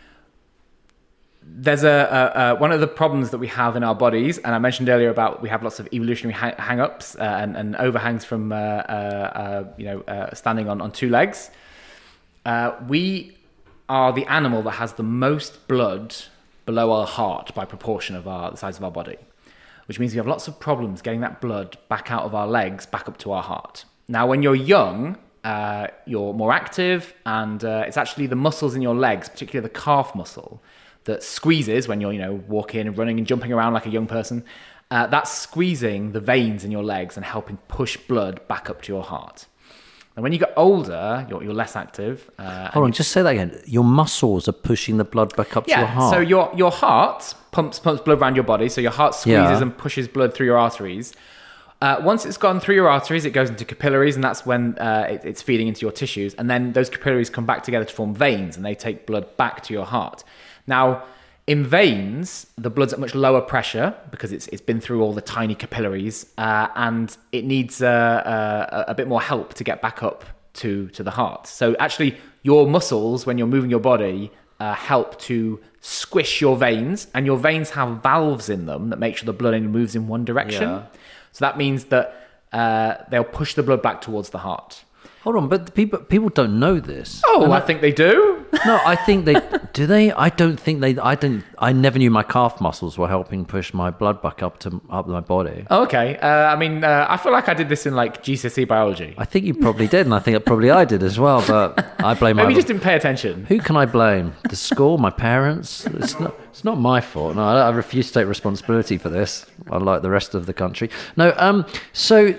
there's a, a, a one of the problems that we have in our bodies, and I mentioned earlier about we have lots of evolutionary hang- hang-ups uh, and, and overhangs from uh, uh, uh, you know uh, standing on, on two legs. Uh, we are the animal that has the most blood below our heart by proportion of our the size of our body, which means we have lots of problems getting that blood back out of our legs, back up to our heart. Now, when you're young, uh, you're more active, and uh, it's actually the muscles in your legs, particularly the calf muscle, that squeezes when you're, you know, walking and running and jumping around like a young person. Uh, that's squeezing the veins in your legs and helping push blood back up to your heart. And when you get older, you're, you're less active. Uh, Hold on, just say that again. Your muscles are pushing the blood back up yeah, to your heart. So your your heart pumps pumps blood around your body. So your heart squeezes Yeah. and pushes blood through your arteries. Uh, once it's gone through your arteries, it goes into capillaries, and that's when uh, it, it's feeding into your tissues. And then those capillaries come back together to form veins, and they take blood back to your heart. Now, in veins, the blood's at much lower pressure because it's it's been through all the tiny capillaries, uh, and it needs uh, uh, a bit more help to get back up to, to the heart. So actually, your muscles, when you're moving your body, uh, help to squish your veins, and your veins have valves in them that make sure the blood only moves in one direction. Yeah. So that means that uh, they'll push the blood back towards the heart. Hold on, but people people don't know this. Oh, And I think they do. No, I think they do. They, I don't think they. I didn't. I never knew my calf muscles were helping push my blood back up to up my body. Oh, okay. Uh, I mean, uh, I feel like I did this in like G C S E biology. I think you probably did, and I think probably I did as well. But I blame Maybe my. you just didn't pay attention. Who can I blame? The school, my parents. It's not. It's not my fault. No, I, I refuse to take responsibility for this. Unlike the rest of the country. No. Um. So.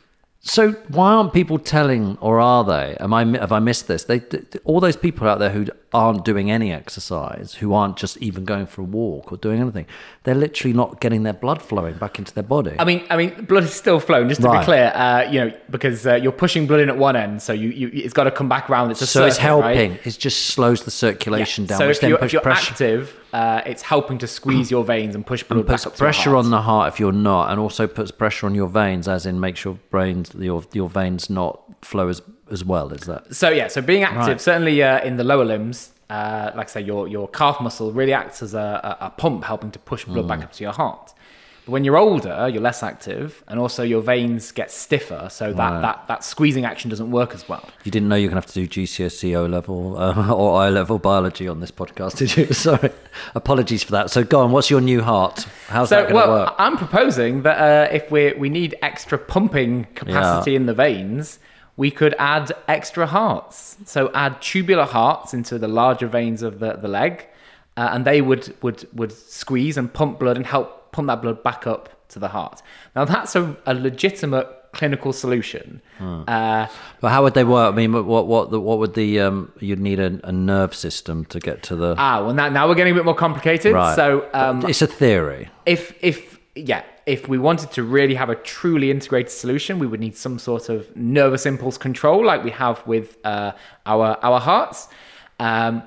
So why aren't people telling, or are they? Am I have I missed this? They all those people out there who aren't doing any exercise, who aren't just even going for a walk or doing anything. They're literally not getting their blood flowing back into their body. I mean, I mean, blood is still flowing. Just to Right. be clear, uh, you know, because uh, you're pushing blood in at one end, so you, you it's got to come back around. It's a so it's circuit, helping. right? It just slows the circulation down, So which if then you're, puts if you're pressure. active, uh, it's helping to squeeze your veins and push blood puts back up pressure to your heart. on the heart if you're not, and also puts pressure on your veins, as in makes your brains your your veins not flow as as well. Is that? So yeah, so being active, Right. certainly uh, in the lower limbs, uh, like I say, your your calf muscle really acts as a, a, a pump, helping to push blood Mm. back up to your heart. But when you're older, you're less active, and also your veins get stiffer, so that, Right. that, that squeezing action doesn't work as well. You didn't know you're going to have to do G C S E O level uh, or I level biology on this podcast, did you? Sorry. Apologies for that. So go on, what's your new heart? How's that So, going to well, work? I'm proposing that uh, if we we need extra pumping capacity Yeah. in the veins, we could add extra hearts. So add tubular hearts into the larger veins of the, the leg, uh, and they would, would, would squeeze and pump blood and help pump that blood back up to the heart. Now, that's a, a legitimate clinical solution. Uh, But how would they work? I mean, what what the, what would the um? You'd need a, a nerve system to get to the ah, well, now, now we're getting a bit more complicated. right. So um, it's a theory. if if yeah if we wanted to really have a truly integrated solution, we would need some sort of nervous impulse control like we have with uh, our our hearts. Um,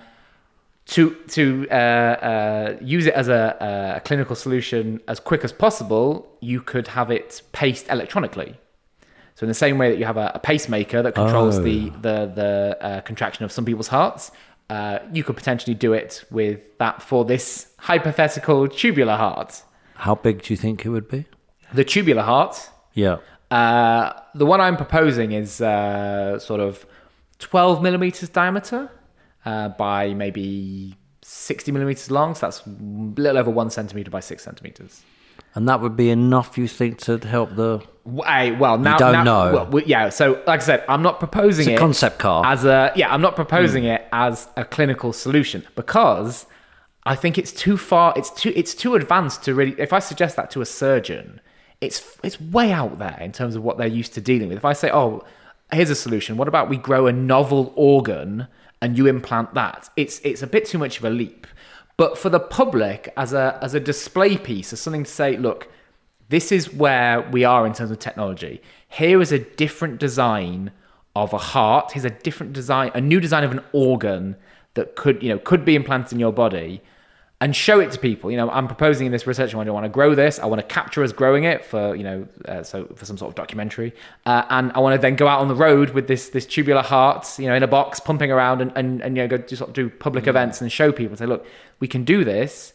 to to uh, uh, use it as a, a clinical solution as quick as possible, you could have it paced electronically. So in the same way that you have a, a pacemaker that controls Oh. the the the uh, contraction of some people's hearts, uh, you could potentially do it with that for this hypothetical tubular heart. How big do you think it would be? The tubular heart, Yeah. uh, the one I'm proposing is uh, sort of twelve millimeters diameter uh, by maybe sixty millimeters long. So that's a little over one centimeter by six centimeters. And that would be enough, you think, to help the... I, well, now don't now- know. Well, we- yeah. So, like I said, I'm not proposing It's a it concept car. as a yeah. I'm not proposing Hmm. it as a clinical solution because I think it's too far. It's too it's too advanced to really. If I suggest that to a surgeon, it's it's way out there in terms of what they're used to dealing with. If I say, oh, here's a solution. What about we grow a novel organ and you implant that? It's it's a bit too much of a leap. But for the public, as a as a display piece, as something to say, look, this is where we are in terms of technology. Here is a different design of a heart. Here's a different design, a new design of an organ that could, you know, could be implanted in your body, and show it to people. You know, I'm proposing in this research, I want to grow this. I want to capture us growing it for, you know, uh, so for some sort of documentary. Uh, and I want to then go out on the road with this this tubular heart, you know, in a box, pumping around, and and, and you know, go do sort of do public events and show people. Say, look, we can do this.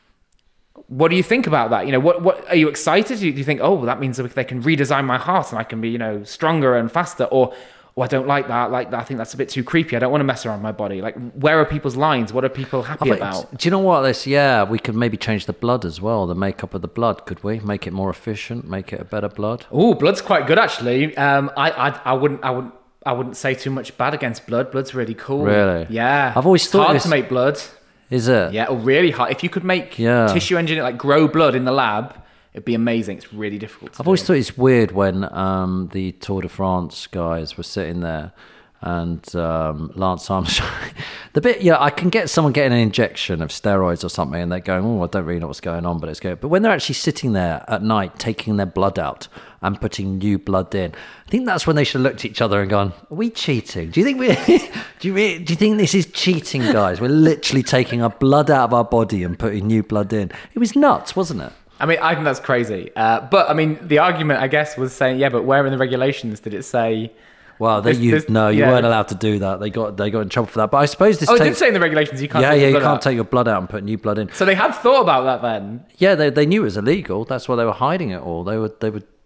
What do you think about that? You know, what what are you excited? Do you, do you think, oh, well, that means that they can redesign my heart and I can be, you know, stronger and faster? Or, oh, I don't like that. Like, I think that's a bit too creepy. I don't want to mess around my body. Like, where are people's lines? What are people I happy think- about? Do you know what this? Yeah, we could maybe change the blood as well, the makeup of the blood. Could we make it more efficient? Make it a better blood? Oh, blood's quite good actually. Um, I, I, I wouldn't, I wouldn't, I wouldn't say too much bad against blood. Blood's really cool. Really? Yeah. I've always It's thought hard this- to make blood. Is it? Yeah, or really hard. If you could make Yeah. tissue engineer, like grow blood in the lab, it'd be amazing. It's really difficult. To I've do. always thought it's weird when um, the Tour de France guys were sitting there and um, Lance Armstrong. The bit, yeah, I can get someone getting an injection of steroids or something and they're going, oh, I don't really know what's going on, but it's good. But when they're actually sitting there at night taking their blood out and putting new blood in, I think that's when they should have looked at each other and gone, are we cheating? Do you think we do you re- do you think this is cheating, guys? We're literally taking our blood out of our body and putting new blood in. It was nuts, wasn't it? I mean, I think that's crazy. Uh, but I mean, the argument, I guess, was saying, yeah, but where in the regulations did it say? Well, they, This- you this- no, you yeah. weren't allowed to do that. They got they got in trouble for that. But I suppose this. Oh, it takes, did say in the regulations you can't. yeah, take yeah, your you blood can't out. take your blood out and put new blood in. So they had thought about that then. Yeah, they they knew it was illegal. That's why they were hiding it all. They were they were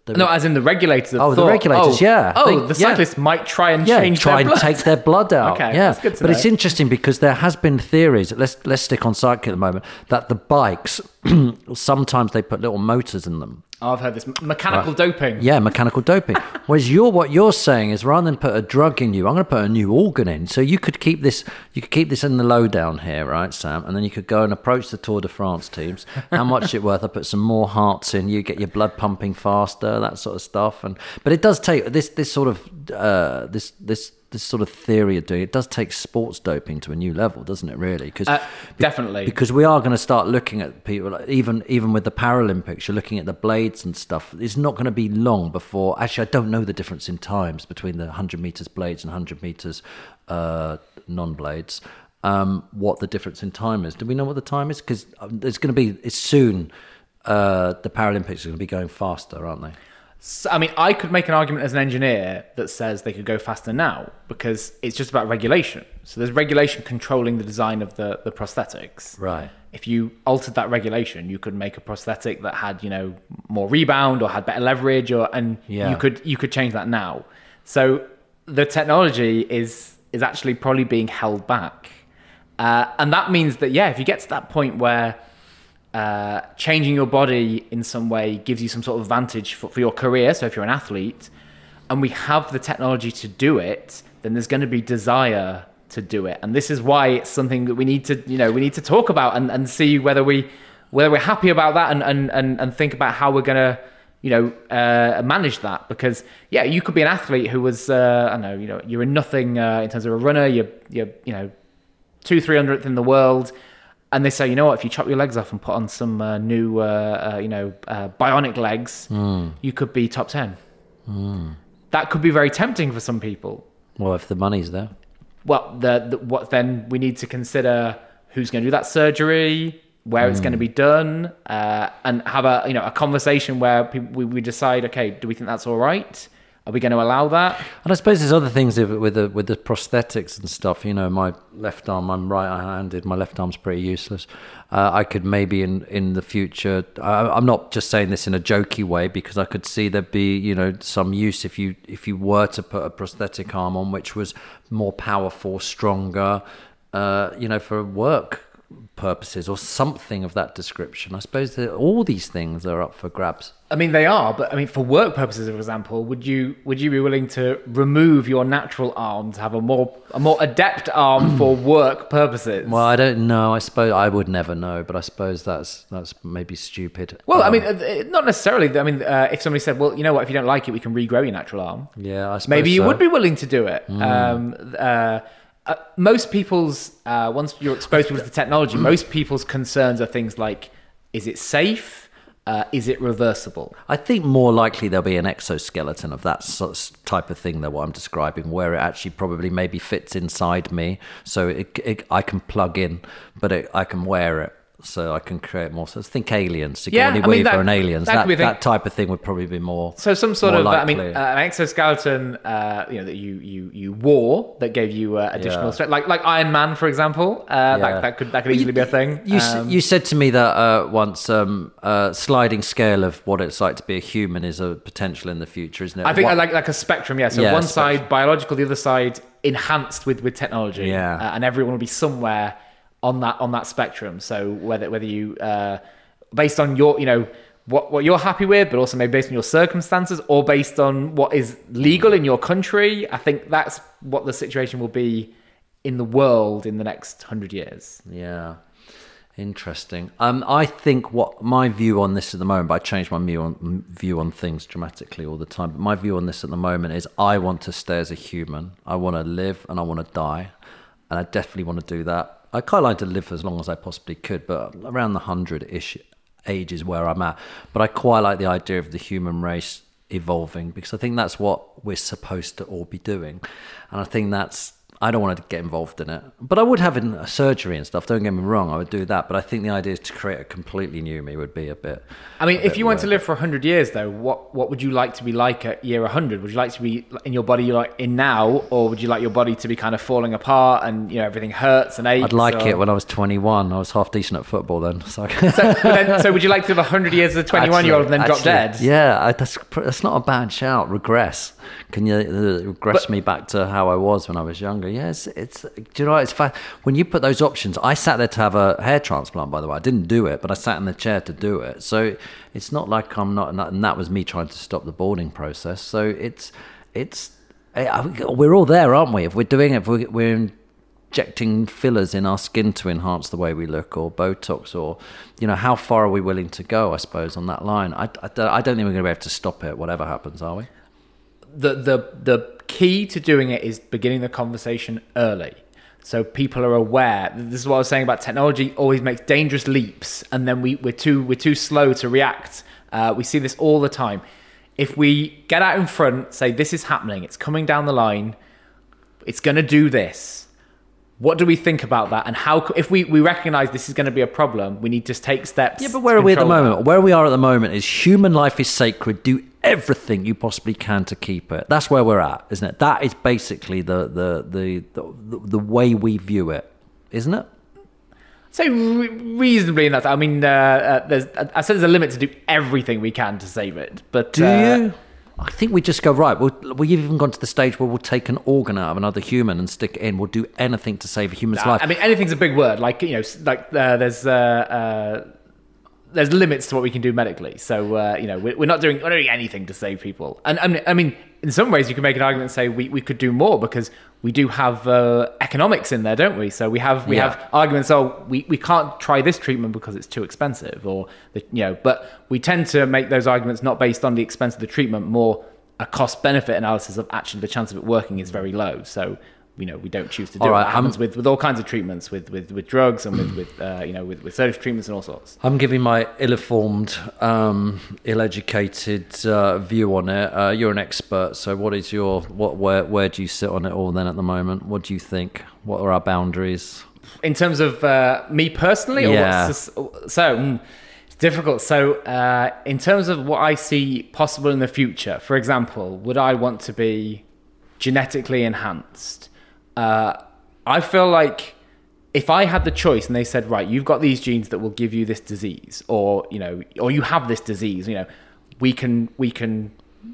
They No, were- as in the regulators. Have Oh, the thought, regulators, oh, yeah. Oh, They- the yeah. cyclists might try and yeah, change try their and blood. take their blood out. Okay, yeah, that's good to but know. it's interesting because there has been theories. Let's let's stick on cycling at the moment. That the bikes sometimes they put little motors in them. Oh, I've heard this mechanical doping. Yeah, mechanical doping. Whereas you're what you're saying is rather than put a drug in you, I'm going to put a new organ in. So you could keep this, you could keep this in the lowdown here, right, Sam? And then you could go and approach the Tour de France teams. How much is it worth? I put some more hearts in. You get your blood pumping faster, that sort of stuff. And but it does take this this sort of uh, this this. this sort of theory of doing it does take sports doping to a new level, doesn't it? Really, because Uh, definitely. because we are going to start looking at people, like, even even with the Paralympics, you're looking at the blades and stuff. It's not going to be long before. Actually, I don't know the difference in times between the one hundred meters blades and one hundred meters uh, non-blades. Um, what the difference in time is? Do we know what the time is? Because there's going to be it's soon. Uh, the Paralympics are going to be going faster, aren't they? So, I mean, I could make an argument as an engineer that says they could go faster now because it's just about regulation. So there's regulation controlling the design of the, the prosthetics. Right. If you altered that regulation, you could make a prosthetic that had, you know, more rebound or had better leverage, or and Yeah. you could you could change that now. So the technology is is actually probably being held back, uh, and that means that yeah, if you get to that point where Uh, changing your body in some way gives you some sort of advantage for, for your career. So if you're an athlete and we have the technology to do it, then there's going to be desire to do it. And this is why it's something that we need to, you know, we need to talk about and, and see whether we, whether we're happy about that and, and, and, and think about how we're going to, you know, uh, manage that. Because yeah, you could be an athlete who was, uh, I don't know, you know, you're in nothing uh, in terms of a runner, you're, you're, you know, two, three hundredth in the world. And they say, you know what, if you chop your legs off and put on some uh, new, uh, uh, you know, uh, bionic legs, mm. you could be top ten. Mm. That could be very tempting for some people. Well, if the money's there. Well, the, the, what then we need to consider who's going to do that surgery, where mm. it's going to be done, uh, and have a, you know, a conversation where people, we, we decide, okay, do we think that's all right? Are we going to allow that? And I suppose there's other things with the with the prosthetics and stuff. You know, my left arm, I'm right-handed. My left arm's pretty useless. Uh, I could maybe in, in the future. I, I'm not just saying this in a jokey way because I could see there'd be, you know, some use if you if you were to put a prosthetic arm on which was more powerful, stronger. Uh, you know, for work purposes or something of that description. I suppose that all these things are up for grabs. I mean, they are, but I mean, for work purposes, for example, would you would you be willing to remove your natural arm to have a more a more adept arm for work purposes? Well, I don't know. I suppose I would never know, but I suppose that's that's maybe stupid. Well, um, I mean, uh, not necessarily. I mean, uh, if somebody said, "Well, you know what? If you don't like it, we can regrow your natural arm." Yeah, I suppose maybe you so. would be willing to do it. Mm. Um, uh, uh, most people's uh, once you're exposed to the technology, most people's concerns are things like: is it safe? Uh, is it reversible? I think more likely there'll be an exoskeleton of that sort of type of thing that what I'm describing, where it actually probably maybe fits inside me, so it, it, I can plug in, but it, I can wear it, so I can create more. So think aliens, Sigourney Yeah, I mean, Weaver that- and aliens. that That, could be a thing. that type of thing would probably be more. So some sort more of, uh, I mean, likely. uh, an exoskeleton, uh, you know, that you you you wore that gave you uh, additional Yeah. strength, like like Iron Man, for example. Uh, Yeah. that, that could that could easily be a thing. You s Um, you said to me that uh, once um, uh, sliding scale of what it's like to be a human is a potential in the future, isn't it? I think What- I like like a spectrum, yeah. So Yeah, one spectrum. side biological, the other side enhanced with with technology. Yeah. uh, and everyone will be somewhere on that on that spectrum. So whether whether you uh, based on your you know what what you're happy with, but also maybe based on your circumstances, or based on what is legal in your country, I think that's what the situation will be in the world in the next hundred years. Yeah, interesting. Um, I think what my view on this at the moment, but I change my view on view on things dramatically all the time. But my view on this at the moment is I want to stay as a human. I want to live and I want to die, and I definitely want to do that. I quite like to live for as long as I possibly could, but around the hundred-ish age is where I'm at. But I quite like the idea of the human race evolving because I think that's what we're supposed to all be doing, and I think that's. I don't want to get involved in it. But I would have in a surgery and stuff. Don't get me wrong, I would do that. But I think the idea is to create a completely new me would be a bit. I mean, if bit you want to weird. live for one hundred years, though, what what would you like to be like at year one hundred? Would you like to be in your body you're like in now, or would you like your body to be kind of falling apart and, you know, everything hurts and aches? I'd like or... it when I was twenty-one. I was half decent at football then. So, So, but then, so would you like to live one hundred years as a twenty-one-year-old and then drop Actually, dead? Yeah, I, that's that's not a bad shout. Regress. Can you uh, regress But- me back to how I was when I was younger? Yes, it's. Do you know what? It's fa- when you put those options. I sat there to have a hair transplant. By the way, I didn't do it, but I sat in the chair to do it. So it's not like I'm not. And that was me trying to stop the balding process. So it's it's. We're all there, aren't we? If we're doing it, if we're, we're injecting fillers in our skin to enhance the way we look, or Botox, or, you know, how far are we willing to go, I suppose, on that line? I, I, don't, I don't think we're going to be able to stop it, whatever happens, are we? The, the, the key to doing it is beginning the conversation early. So people are aware. This is what I was saying about technology always makes dangerous leaps, and then we, we're too we're too slow to react. Uh, we see this all the time. If we get out in front, say this is happening, it's coming down the line, it's going to do this. What do we think about that? And how, if we, we recognize this is going to be a problem, we need to take steps. Yeah, but where are we at the moment? Where we are at the moment is human life is sacred. Do everything you possibly can to keep it. That's where we're at, isn't it? That is basically the the the the, the way we view it, isn't it? So re- reasonably in that. I mean, uh, uh, there's I said there's a limit to do everything we can to save it. But Do uh, you? I think we just go, right, we'll, we've even gone to the stage where we'll take an organ out of another human and stick it in. We'll do anything to save a human's life. I mean, anything's a big word. Like, you know, s- like uh, there's uh, uh, there's limits to what we can do medically. So uh, you know, we're, we're not doing we're not doing anything to save people. And I mean, I mean, in some ways, you can make an argument and say we, we could do more because we do have uh, economics in there, don't we? So we have we Yeah. have arguments. Oh, we, we can't try this treatment because it's too expensive, or the, you know. But we tend to make those arguments not based on the expense of the treatment, more a cost benefit analysis of actually the chance of it working is very low. So, you know, we don't choose to do All it. right, That happens I'm- with, with all kinds of treatments, with with, with drugs and with, with uh, you know, with, with surgical treatments and all sorts. I'm giving my ill-informed, um, ill-educated uh, view on it. Uh, you're an expert, so what is your what? Where where do you sit on it all then at the moment? What do you think? What are our boundaries? In terms of uh, me personally, or Yeah. what's this, so mm, it's difficult. So, uh, in terms of what I see possible in the future, for example, would I want to be genetically enhanced? Uh, I feel like if I had the choice and they said, right, you've got these genes that will give you this disease, or you know, or you have this disease, you know, we can we can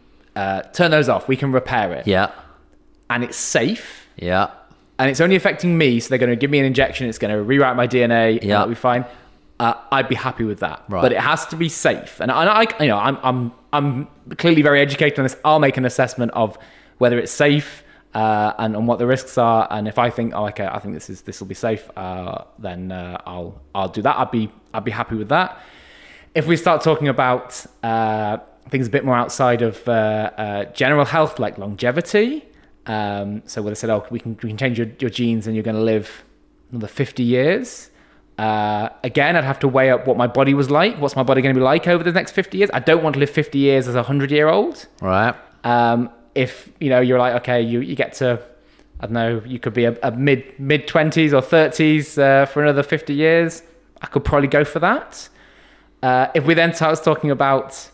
uh, turn those off, we can repair it, Yeah, and it's safe. yeah, And it's only affecting me, so they're going to give me an injection. It's going to rewrite my D N A. And Yeah. that'll be fine. Uh, I'd be happy with that. Right. But it has to be safe. And I, I you know, I'm, I'm, I'm clearly very educated on this. I'll make an assessment of whether it's safe uh, and, and what the risks are. And if I think, oh, okay, I think this is this will be safe, uh, then uh, I'll, I'll do that. I'd be, I'd be happy with that. If we start talking about uh, things a bit more outside of uh, uh, general health, like longevity. Um, so when I said, oh, we can we can change your, your genes and you're going to live another fifty years. Uh, again, I'd have to weigh up what my body was like. What's my body going to be like over the next fifty years? I don't want to live fifty years as a hundred-year-old. right. Um, if you know, you're like, okay, you, you get to, I don't know, you could be a, a mid mid twenties or thirties uh, for another fifty years. I could probably go for that. Uh, if we then start talking about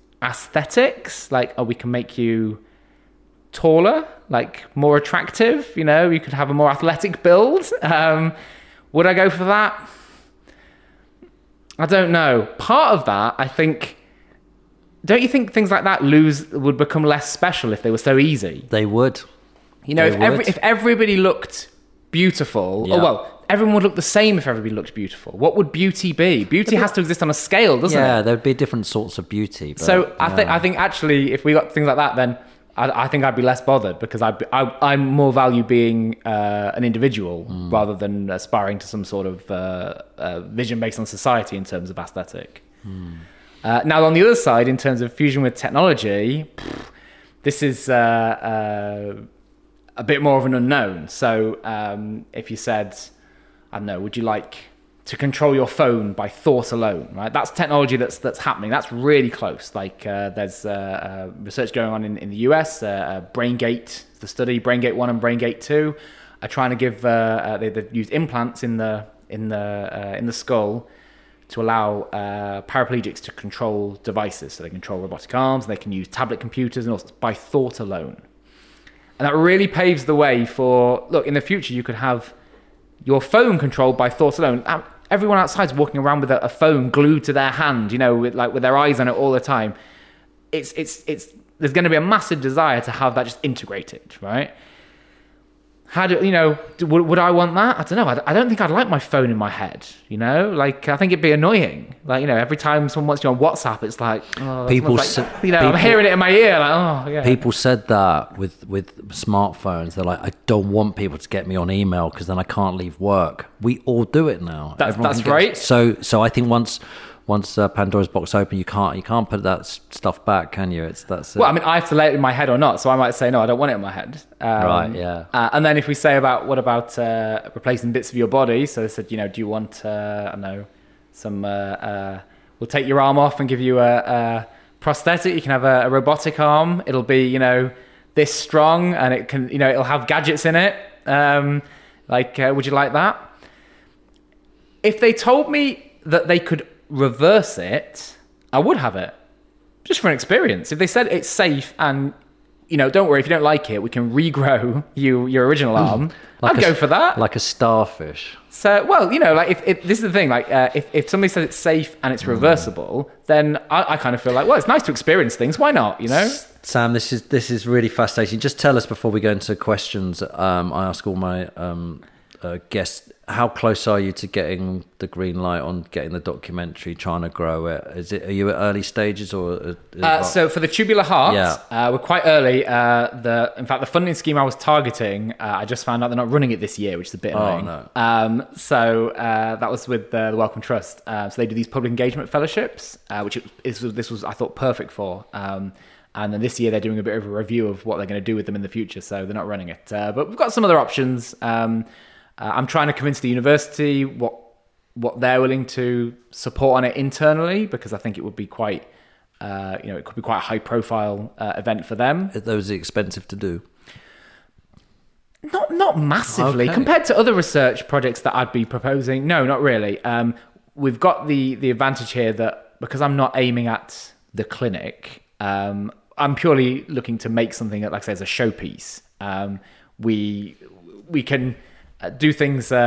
aesthetics, like, oh, we can make you taller, like more attractive, you know, you could have a more athletic build. Um, would I go for that? I don't know. Part of that, I think, don't you think things like that lose would become less special if they were so easy? They would. You know, They if every, would. if everybody looked beautiful, Yeah. or well, everyone would look the same if everybody looked beautiful. What would beauty be? Beauty has to exist on a scale, doesn't Yeah, it? there'd be different sorts of beauty. But, So I think yeah. I think actually, if we got things like that, then I, I think I'd be less bothered because I'd be, I I more value being uh, an individual Mm. rather than aspiring to some sort of uh, uh, vision based on society in terms of aesthetic. Mm. Uh, now, on the other side, in terms of fusion with technology, pff, this is uh, uh, a bit more of an unknown. So, um, if you said, I don't know, would you like to control your phone by thought alone, right? That's technology that's that's happening. That's really close. Like uh, there's uh, uh, research going on in, in the U S, uh, uh, BrainGate, the study, BrainGate one and BrainGate two. are trying to give. Uh, uh, they, they've used implants in the in the uh, in the skull to allow uh, paraplegics to control devices. So they control robotic arms. They can use tablet computers and also by thought alone. And that really paves the way for, look, in the future, you could have your phone controlled by thought alone. Everyone outside's walking around with a, a phone glued to their hand, you know, with like with their eyes on it all the time. It's, it's, it's, there's going to be a massive desire to have that just integrated, right? How do, you know, do, would, would I want that? I don't know. I, I don't think I'd like my phone in my head, you know? Like, I think it'd be annoying. Like, you know, every time someone wants you on WhatsApp, it's like, oh, people, like, sa- you know, people, I'm hearing it in my ear, like, oh, yeah. People said that with, with smartphones. They're like, I don't want people to get me on email because then I can't leave work. We all do it now. That's, Everyone that's can get- right. So, so I think once... Once uh, Pandora's box open, you can't you can't put that s- stuff back, can you? It's that's it. Well, I mean, I have to lay it in my head or not, so I might say no, I don't want it in my head. Um, Right, yeah. Uh, and then if we say about what about uh, replacing bits of your body? So they said, you know, do you want uh, I don't know some? Uh, uh, we'll take your arm off and give you a, a prosthetic. You can have a, a robotic arm. It'll be, you know, this strong, and it can, you know, it'll have gadgets in it. Um, like, uh, would you like that? If they told me that they could reverse it, I would have it, just for an experience. If they said it's safe and, you know, don't worry, if you don't like it, we can regrow you your original arm, Like I'd a go s- for that. Like a starfish. So, well, you know, like if, if this is the thing, like uh, if if somebody says it's safe and it's reversible, then I, I kind of feel like, well, it's nice to experience things. Why not? You know. Sam, this is this is really fascinating. Just tell us before we go into questions. Um, I ask all my um, uh, guests, how close are you to getting the green light on getting the documentary, trying to grow it? Is it are you at early stages or? Uh, so for the Tubular Heart, Yeah. uh, we're quite early. Uh, the in fact, the funding scheme I was targeting, uh, I just found out they're not running it this year, which is a bit Oh, annoying. no. Um, so uh, that was with uh, the Wellcome Trust. Uh, so they do these public engagement fellowships, uh, which is, this was I thought perfect for. Um, and then this year they're doing a bit of a review of what they're going to do with them in the future. So they're not running it, uh, but we've got some other options. Um, uh, I'm trying to convince the university what what they're willing to support on it internally, because I think it would be quite. Uh, you know, it could be quite a high-profile uh, event for them. Are those expensive to do? Not not massively Okay. compared to other research projects that I'd be proposing. No, not really. Um, we've got the the advantage here that because I'm not aiming at the clinic, um, I'm purely looking to make something that, like I say, is a showpiece. Um, we we can uh, do things. Uh,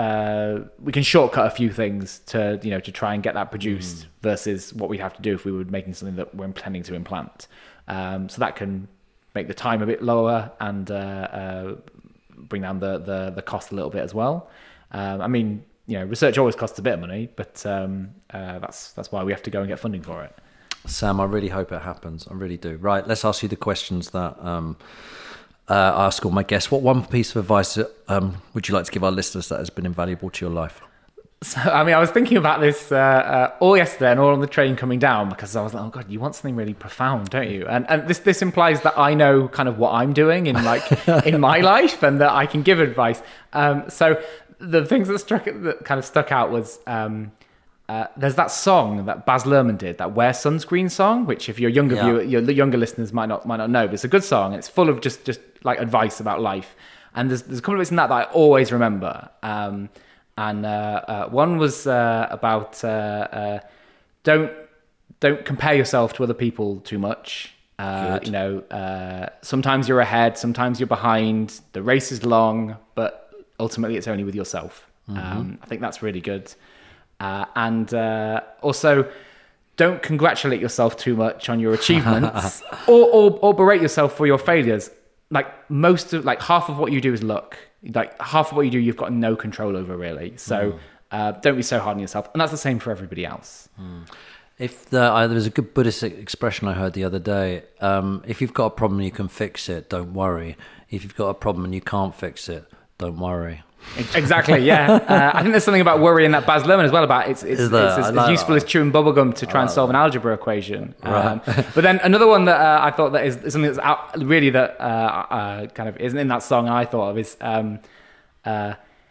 uh, we can shortcut a few things to you know to try and get that produced mm. versus what we'd have to do if we were making something that we're intending to implant. Um, so that can make the time a bit lower and uh, uh, bring down the, the the cost a little bit as well. Um, I mean, you know, research always costs a bit of money, but um, uh, that's that's why we have to go and get funding for it. Sam, I really hope it happens. I really do. Right, let's ask you the questions that um, uh, I ask all my guests. What one piece of advice um, would you like to give our listeners that has been invaluable to your life? So, I mean, I was thinking about this uh, uh, all yesterday and all on the train coming down, because I was like, oh God, you want something really profound, don't you? And and this this implies that I know kind of what I'm doing in like in my life and that I can give advice. Um, so the things that struck that kind of stuck out was um, uh, there's that song that Baz Luhrmann did, that Wear Sunscreen song, which if you're younger Yeah. viewer, your younger listeners might not might not know, but it's a good song. It's full of just just like advice about life. And there's there's a couple of bits in that that I always remember. Um, And uh, uh, one was uh, about uh, uh, don't don't compare yourself to other people too much. Uh, you know, uh, sometimes you're ahead, sometimes you're behind. The race is long, but ultimately it's only with yourself. Mm-hmm. Um, I think that's really good. Uh, and uh, also, don't congratulate yourself too much on your achievements, or, or or berate yourself for your failures. Like most of, like half of what you do is luck. Like half of what you do, you've got no control over, really. So mm. uh, don't be so hard on yourself. And that's the same for everybody else. Mm. If the, uh, there was a good Buddhist expression I heard the other day. Um, if you've got a problem and you can fix it, don't worry. If you've got a problem and you can't fix it, don't worry. Exactly, yeah. Uh, I think there's something about worrying that Baz Luhrmann as well about. It's it's, it's as, as useful as chewing bubblegum to try and solve an algebra equation. Right. Um, but then another one that uh, I thought that is, is something that's out, really that uh, uh, kind of isn't in that song I thought of is um, uh,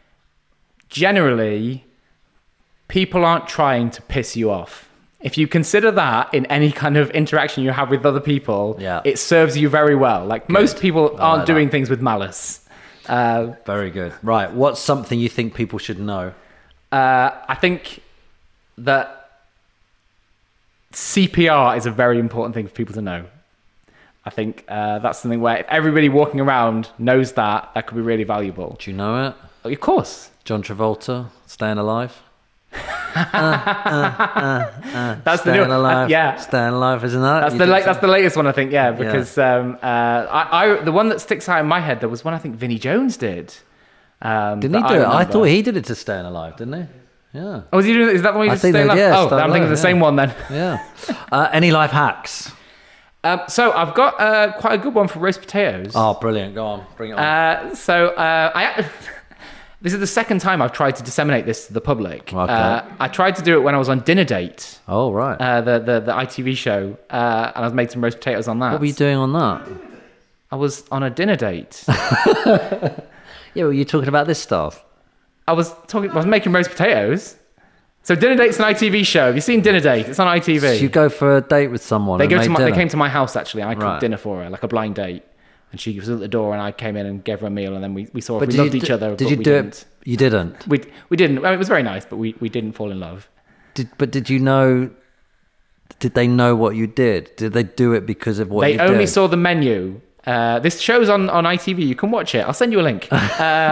generally people aren't trying to piss you off. If you consider that in any kind of interaction you have with other people, yeah. it serves you very well. Like most people aren't like doing that. things with malice. Uh, Very good. Right. What's something you think people should know? uh, I think that C P R is a very important thing for people to know. I think uh, that's something where if everybody walking around knows that, that could be really valuable. Do you know it? Oh, of course. John Travolta, Staying Alive. That's the Staying new Alive. uh, yeah. Staying Alive, isn't that? That's You the did la- say- that's the latest one, I think. Yeah, because um, uh, I, I the one that sticks out in my head, there was one I think Vinnie Jones did. Um, Didn't he that do it? I remember. thought he did it to Staying Alive, didn't he? Yeah. Oh, was he doing? Is that the one he I did? think Staying they- Alive? yeah, oh, Staying I'm thinking of the Alive, same yeah. one then. Yeah. Uh, any life hacks? Um, so I've got uh, quite a good one for roast potatoes. Oh, brilliant. Go on. Bring it on. Uh, so uh, I. This is the second time I've tried to disseminate this to the public. Okay. Uh, I tried to do it when I was on Dinner Date, oh, right. uh, the, the the I T V show, uh, and I was making some roast potatoes on that. what were you doing on that? I was on a dinner date. Yeah, were you talking about this stuff? I was talking. I was making roast potatoes. So Dinner Date's an I T V show. Have you seen Dinner Date? It's on I T V. So you go for a date with someone they and go made to my, dinner? they came to my house actually, and I cooked Right. dinner for her, like a blind date. And she was at the door, and I came in and gave her a meal, and then we, we saw if But we did loved you each do- other. Did but you we do didn't. it? You didn't. We we didn't. I mean, it was very nice, but we, we didn't fall in love. Did, but did you know? Did they know what you did? Did they do it because of what They you only did? saw the menu. Uh, this show's on, on I T V. You can watch it. I'll send you a link. Uh,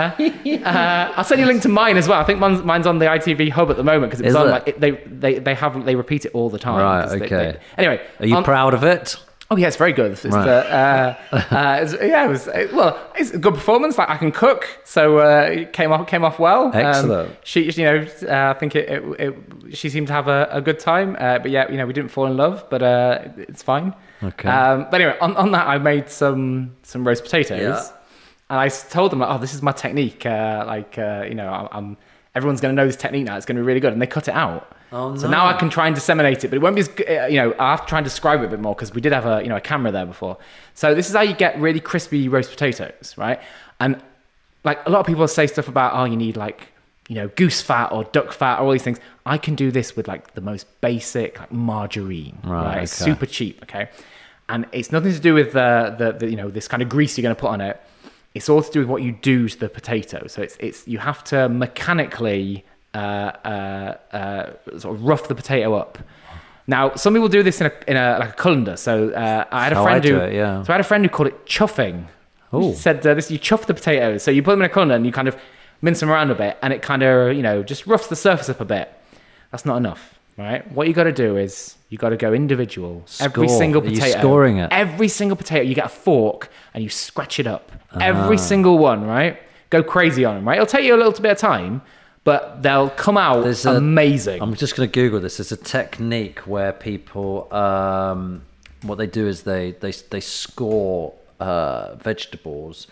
uh, I'll send you a link to mine as well. I think mine's, mine's on the I T V hub at the moment because it was Is on it? like it, they they they have they repeat it all the time. Right, 'cause they- okay. they- anyway, Are you on- proud of it? Oh yeah, it's very good. It's Right. the, uh, uh, it's, yeah, it was it, well, it's a good performance. Like I can cook, so uh, it came off came off well. Um, Excellent. she, you know, uh, I think it, it, it she seemed to have a, a good time. Uh, but yeah, you know, we didn't fall in love, but uh, it's fine. Okay. Um, but anyway, on, on that, I made some some roast potatoes, Yeah. and I s- told them like, oh, this is my technique. Uh, like uh, you know, I'm, I'm everyone's going to know this technique now. It's going to be really good, and they cut it out. Oh, So no. now I can try and disseminate it, but it won't be as g- uh, you know, I have to try and describe it a bit more because we did have a, you know, a camera there before. So this is how you get really crispy roast potatoes, right? And like a lot of people say stuff about, oh, you need like, you know, goose fat or duck fat or all these things. I can do this with like the most basic like margarine, Right, right? It's okay. super cheap, okay? And it's nothing to do with the, the, the, you know, this kind of grease you're going to put on it. It's all to do with what you do to the potato. So it's, it's, you have to mechanically uh, uh, uh, sort of rough the potato up. Now, some people do this in a, in a like a colander. So uh, I had a How friend I do who, it, yeah. so I had a friend who called it chuffing. Ooh. He said uh, this: you chuff the potatoes. So you put them in a colander and you kind of mince them around a bit, and it kind of, you know, just roughs the surface up a bit. That's not enough, right? What you got to do is you got to go individual. Every Score. single Are you potato. scoring it? Every single potato, you get a fork and you scratch it up. Every single one, right? Go crazy on them, right? It'll take you a little bit of time, but they'll come out There's a- amazing. I'm just going to Google this. There's a technique where people, um, what they do is they they they score uh, vegetables,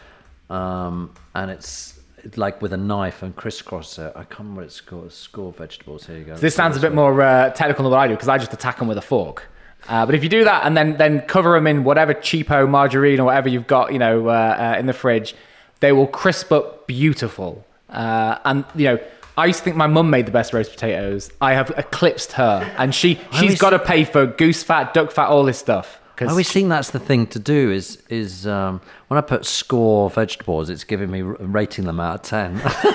um, and it's like with a knife and crisscross it. I can't remember what it's called. Score vegetables. Here you go. This sounds a bit more uh, technical than what I do because I just attack them with a fork. Uh, but if you do that and then then cover them in whatever cheapo margarine or whatever you've got, you know, uh, uh, in the fridge, they will crisp up beautiful. Uh, and you know, I used to think my mum made the best roast potatoes. I have eclipsed her, and she she's always- got to pay for goose fat, duck fat, all this stuff. I 'Cause- always think that's the thing to do. Is is um, when I put score vegetables, it's giving me r- rating them out of ten.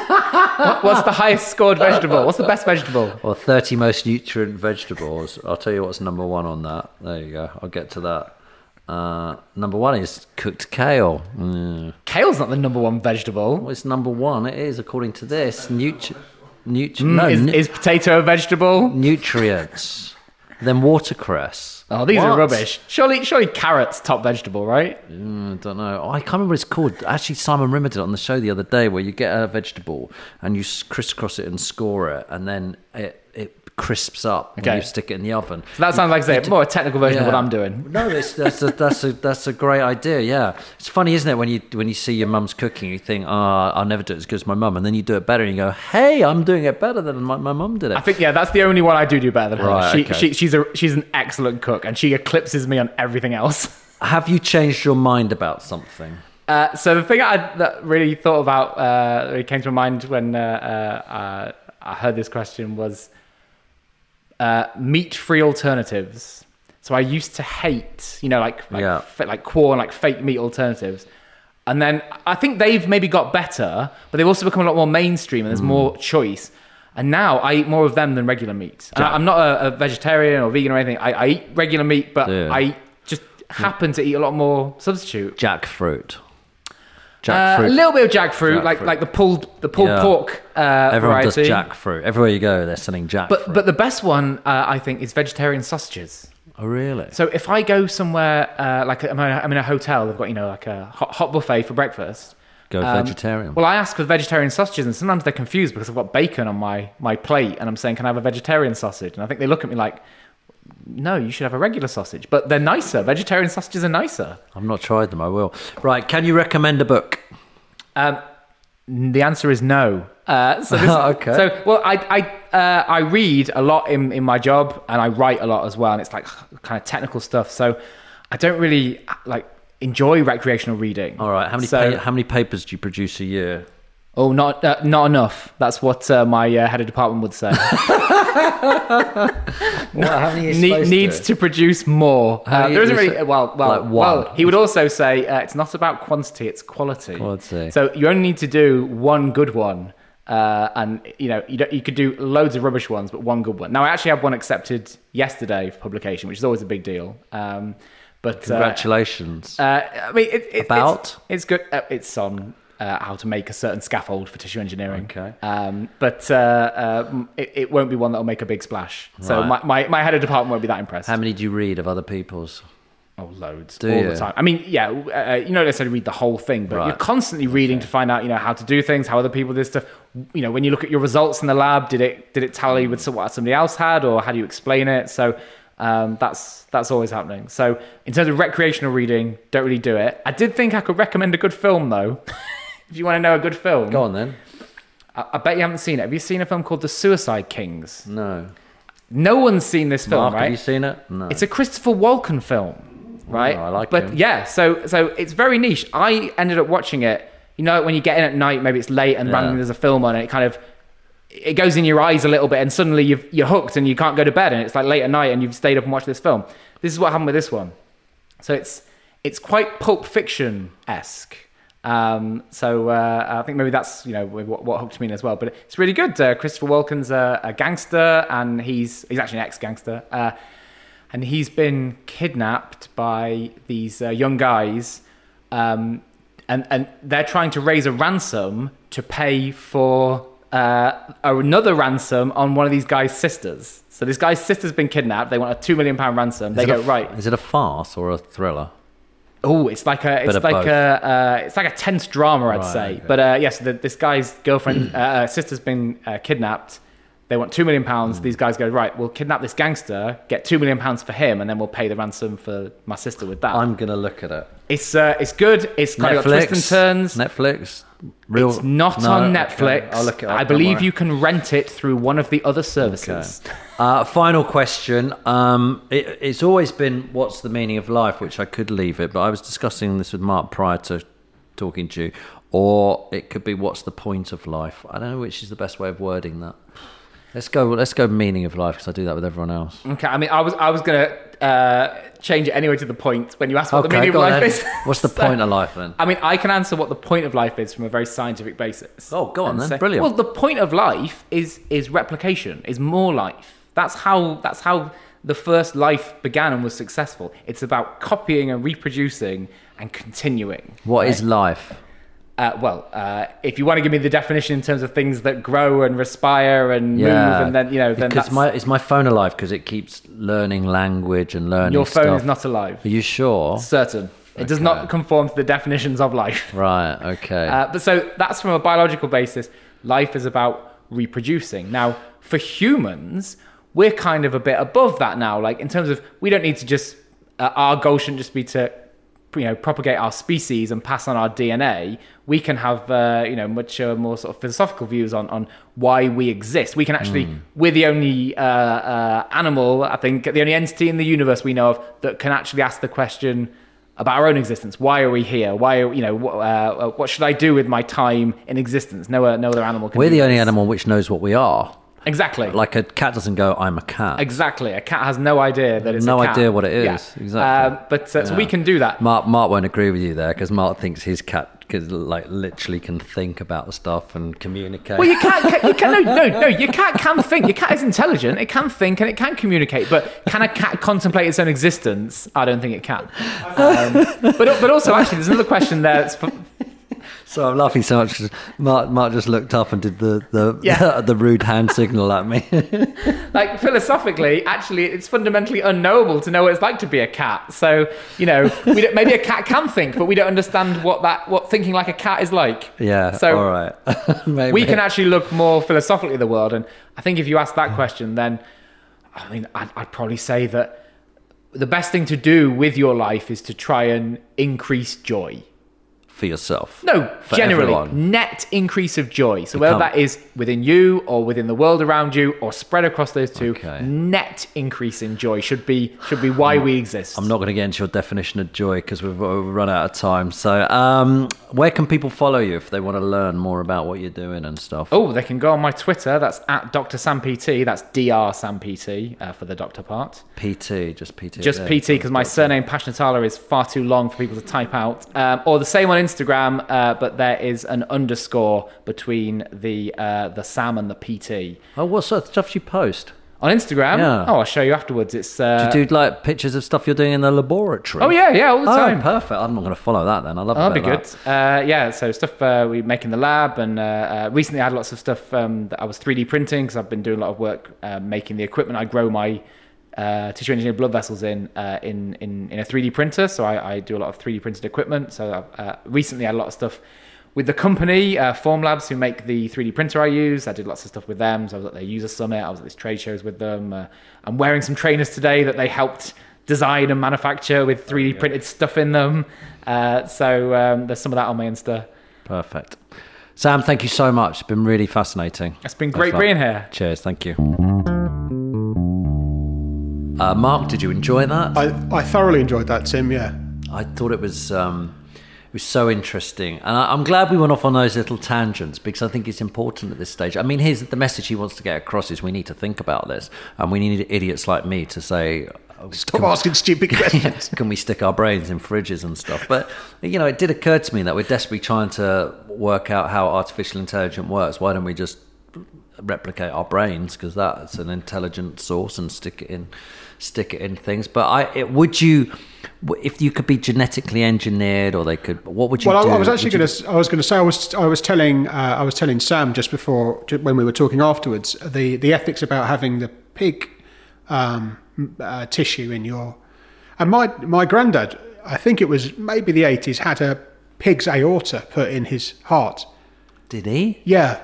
what's the highest scored vegetable? What's the best vegetable? Or thirty most nutrient vegetables. I'll tell you what's number one on that. There you go. I'll get to that. Uh, number one is cooked kale. Mm. Kale's not the number one vegetable. Well, it's number one. It is according to this. Nutri- nutri- no, is, nu- is potato a vegetable? nutrients. Then watercress. Oh, these are What? rubbish. Surely, surely carrots top vegetable, right? I don't know. Oh, I can't remember what it's called. Actually, Simon Rimmer did it on the show the other day, where you get a vegetable and you s- crisscross it and score it, and then it it crisps up when Okay. you stick it in the oven. So that sounds like I say, more a technical version of what Yeah. I'm doing. No, that's that's a, that's a that's a great idea. Yeah, it's funny, isn't it? When you when you see your mum's cooking, you think, "Oh, I'll never do it as good as my mum," and then you do it better, and you go, "Hey, I'm doing it better than my, my mum did it." I think, yeah, that's the only one I do do better than her. Right, she, okay. she, she's a she's an excellent cook, and she eclipses me on everything else. Have you changed your mind about something? Uh, so the thing I that really thought about, uh, that came to my mind when uh, uh, uh, I heard this question was uh, meat-free alternatives. So I used to hate, you know, like like, Yeah. fa- like Quorn, like fake meat alternatives. And then I think they've maybe got better, but they've also become a lot more mainstream and there's Mm. more choice. And now I eat more of them than regular meat. And I- I'm not a, a vegetarian or vegan or anything. I, I eat regular meat, but Yeah. I just happen to eat a lot more substitute. Jackfruit. Uh, Jackfruit. a little bit of jackfruit, like Jackfruit. like the pulled the pulled Yeah. pork uh, Everyone variety. does jackfruit. Everywhere you go, they're selling jackfruit. But but the best one uh, I think is vegetarian sausages. oh, really? So if I go somewhere uh, like I'm in, a, I'm in a hotel, they've got you know like a hot, hot buffet for breakfast. Go vegetarian. Well, I ask for vegetarian sausages, and sometimes they're confused because I've got bacon on my my plate, and I'm saying, "Can I have a vegetarian sausage?" And I think they look at me like, "No, you should have a regular sausage." But they're nicer. Vegetarian sausages are nicer. I've not tried them. I will. Right. Can you recommend a book? Um, the answer is no. Uh, so this, Okay. So well, I I uh, I read a lot in in my job, and I write a lot as well, and it's like kind of technical stuff. So I don't really like enjoy recreational reading. All right. How many So- pa- how many papers do you produce a year? Oh, not uh, not enough. That's what uh, my uh, head of department would say. Well, how many are you Ne- supposed needs to produce more. How Uh, you- there isn't you really say- well, well, like one? well. He would also say uh, it's not about quantity; it's quality. Quality. So you only need to do one good one, uh, and you know you don't, you could do loads of rubbish ones, but one good one. Now I actually had one accepted yesterday for publication, which is always a big deal. Um, but uh, Congratulations. uh, I mean, it, it, About? it's, it's good. Uh, it's on uh, how to make a certain scaffold for tissue engineering. Okay. Um, but uh, uh, it, it won't be one that will make a big splash. So Right. my, my, my head of department won't be that impressed. how many do you read of other people's? Oh, loads. Do all you? the time. I mean, yeah, uh, you don't necessarily read the whole thing, but Right. you're constantly reading to find out, you know, how to do things, how other people do stuff. You know, when you look at your results in the lab, did it did it tally with what somebody else had, or how do you explain it? So um, that's that's always happening. So in terms of recreational reading, don't really do it. I did think I could recommend a good film, though. If you want to know a good film, Go on then. I, I bet you haven't seen it. Have you seen a film called The Suicide Kings? No. No one's seen this film, Mark, right? have you seen it? No. It's a Christopher Walken film, right? Oh, I like But him. yeah, so so it's very niche. I ended up watching it. You know, when you get in at night, maybe it's late, and Yeah. randomly there's a film on, and it kind of it goes in your eyes a little bit, and suddenly you've, you're hooked, and you can't go to bed, and it's like late at night, and you've stayed up and watched this film. This is what happened with this one. So it's it's quite Pulp Fiction esque. Um, so uh, I think maybe that's you know what, what hooked me in as well. But it's really good. Uh, Christopher Walken's a, a gangster, and he's he's actually an ex-gangster, uh, and he's been kidnapped by these uh, young guys, um, and and they're trying to raise a ransom to pay for uh, another ransom on one of these guys' sisters. So this guy's sister's been kidnapped. They want a two million pound ransom. They Is it go a f- right. Is it a farce or a thriller? Oh, it's like a, it's of like both. a, uh, it's like a tense drama, I'd Right, say. okay. But uh, yes, the, this guy's girlfriend, uh, uh, sister's been uh, kidnapped. They want two million pounds. These guys go, right, we'll kidnap this gangster, get two million pounds for him, and then we'll pay the ransom for my sister with that. I'm gonna look at it. It's uh, it's good. It's kind of got Netflix. twists and turns. Netflix. Real. It's not No, on okay. Netflix. I'll look it up. I don't believe worry. you can rent it through one of the other Okay. services. Uh, final question. Um, it, it's always been what's the meaning of life, which I could leave it, but I was discussing this with Mark prior to talking to you. Or it could be what's the point of life. I don't know which is the best way of wording that. Let's go. Let's go meaning of life because I do that with everyone else. Okay, I mean, I was I was gonna uh, change it anyway to the point when you asked what the Okay, meaning of go on life then. is. What's the So- point of life then? I mean, I can answer what the point of life is from a very scientific basis. Oh, go on And then. Brilliant. Well, the point of life is is replication, is more life. That's how that's how the first life began and was successful. It's about copying and reproducing and continuing. What is life? Uh, well, uh, if you want to give me the definition in terms of things that grow and respire and move, and then you know, then because that's, my is my phone alive because it keeps learning language and learning. your phone stuff. is not alive. Are you sure? Certain. It does Okay. not conform to the definitions of life. Right. Okay. Uh, but so that's from a biological basis. Life is about reproducing. Now, for humans, we're kind of a bit above that now. Like in terms of, we don't need to just, uh, our goal shouldn't just be to, you know, propagate our species and pass on our D N A. We can have, uh, you know, much uh, more sort of philosophical views on, on why we exist. We can actually, Hmm. we're the only uh, uh, animal, I think, the only entity in the universe we know of that can actually ask the question about our own existence. Why are we here? Why, are, you know, what, uh, what should I do with my time in existence? No, uh, no other animal can We're do the only this. animal which knows what we are. Exactly. Like a cat doesn't go, "I'm a cat." Exactly. A cat has no idea that it's No a cat. idea what it is. Yeah. Exactly. Um, but uh, so Yeah. we can do that. Mark, Mark won't agree with you there because Mark thinks his cat because like literally can think about stuff and communicate. Well, you can't. Can, you can no, no, no. Your cat can think. Your cat is intelligent. It can think and it can communicate. But can a cat contemplate its own existence? I don't think it can. Um, but but also, actually, there's another question there. That's for, So I'm laughing so much because Mark, Mark just looked up and did the the, Yeah. the rude hand signal at me. like philosophically, actually, it's fundamentally unknowable to know what it's like to be a cat. So you know, we don't, maybe a cat can think, but we don't understand what that what thinking like a cat is like. Yeah. So all right. Maybe. we can actually look more philosophically at the world, and I think if you ask that question, then I mean, I'd, I'd probably say that the best thing to do with your life is to try and increase joy. For yourself. No, For generally, everyone. net increase of joy. So whether Become- that is within you or within the world around you or spread across those two, Okay. net increase in joy should be should be why we exist. I'm not going to get into your definition of joy because we've, we've run out of time. So, um, where can people follow you if they want to learn more about what you're doing and stuff? Oh, they can go on my Twitter. That's at Doctor Sam P T. That's D R Sam P T uh, for the doctor part. P T, just P T. Just yeah. P T because my surname Pashnatala is far too long for people to type out. Um, or the same on Instagram, uh, but there is an underscore between the uh, the Sam and the P T. Oh, what sort of stuff do you post? On Instagram? Yeah. Oh, I'll show you afterwards. It's uh, Do you do like pictures of stuff you're doing in the laboratory? Oh yeah, yeah, all the Oh, time. perfect. I'm not going to follow that then. I love Oh, a that'd be bit good. of that. Uh, yeah, so stuff uh, we make in the lab, and uh, uh, recently I had lots of stuff um, that I was three D printing because I've been doing a lot of work uh, making the equipment I grow my uh, tissue engineered blood vessels in uh, in, in in a three D printer. So I, I do a lot of three D printed equipment. So I've uh, recently I had a lot of stuff with the company uh, Formlabs, who make the three D printer I use. I did lots of stuff with them. So I was at their user summit. I was at these trade shows with them. Uh, I'm wearing some trainers today that they helped design and manufacture with three D printed stuff in them. Uh, so um, there's some of that on my Insta. Perfect. Sam, thank you so much. It's been really fascinating. It's been great Thanks a lot. being here. Cheers. Thank you. Uh, Mark, did you enjoy that? I, I thoroughly enjoyed that, Tim. Yeah. I thought it was um, it was so interesting, and I, I'm glad we went off on those little tangents because I think it's important at this stage. I mean, here's the message he wants to get across: is we need to think about this, and we need idiots like me to say, oh, Stop asking stupid questions. can we stick our brains in fridges and stuff? But you know, it did occur to me that we're desperately trying to work out how artificial intelligence works. Why don't we just replicate our brains, because that's an intelligent source, and stick it in stick it in things? But I it, would you, if you could be genetically engineered, or they could, what would you Well, do? I, I was actually Would going you- to. I was going to say. I was. I was telling. Uh, I was telling Sam just before ju- when we were talking afterwards. The the ethics about having the pig um, uh, tissue in your. And my my granddad, I think it was maybe the eighties, had a pig's aorta put in his heart. Did he? Yeah.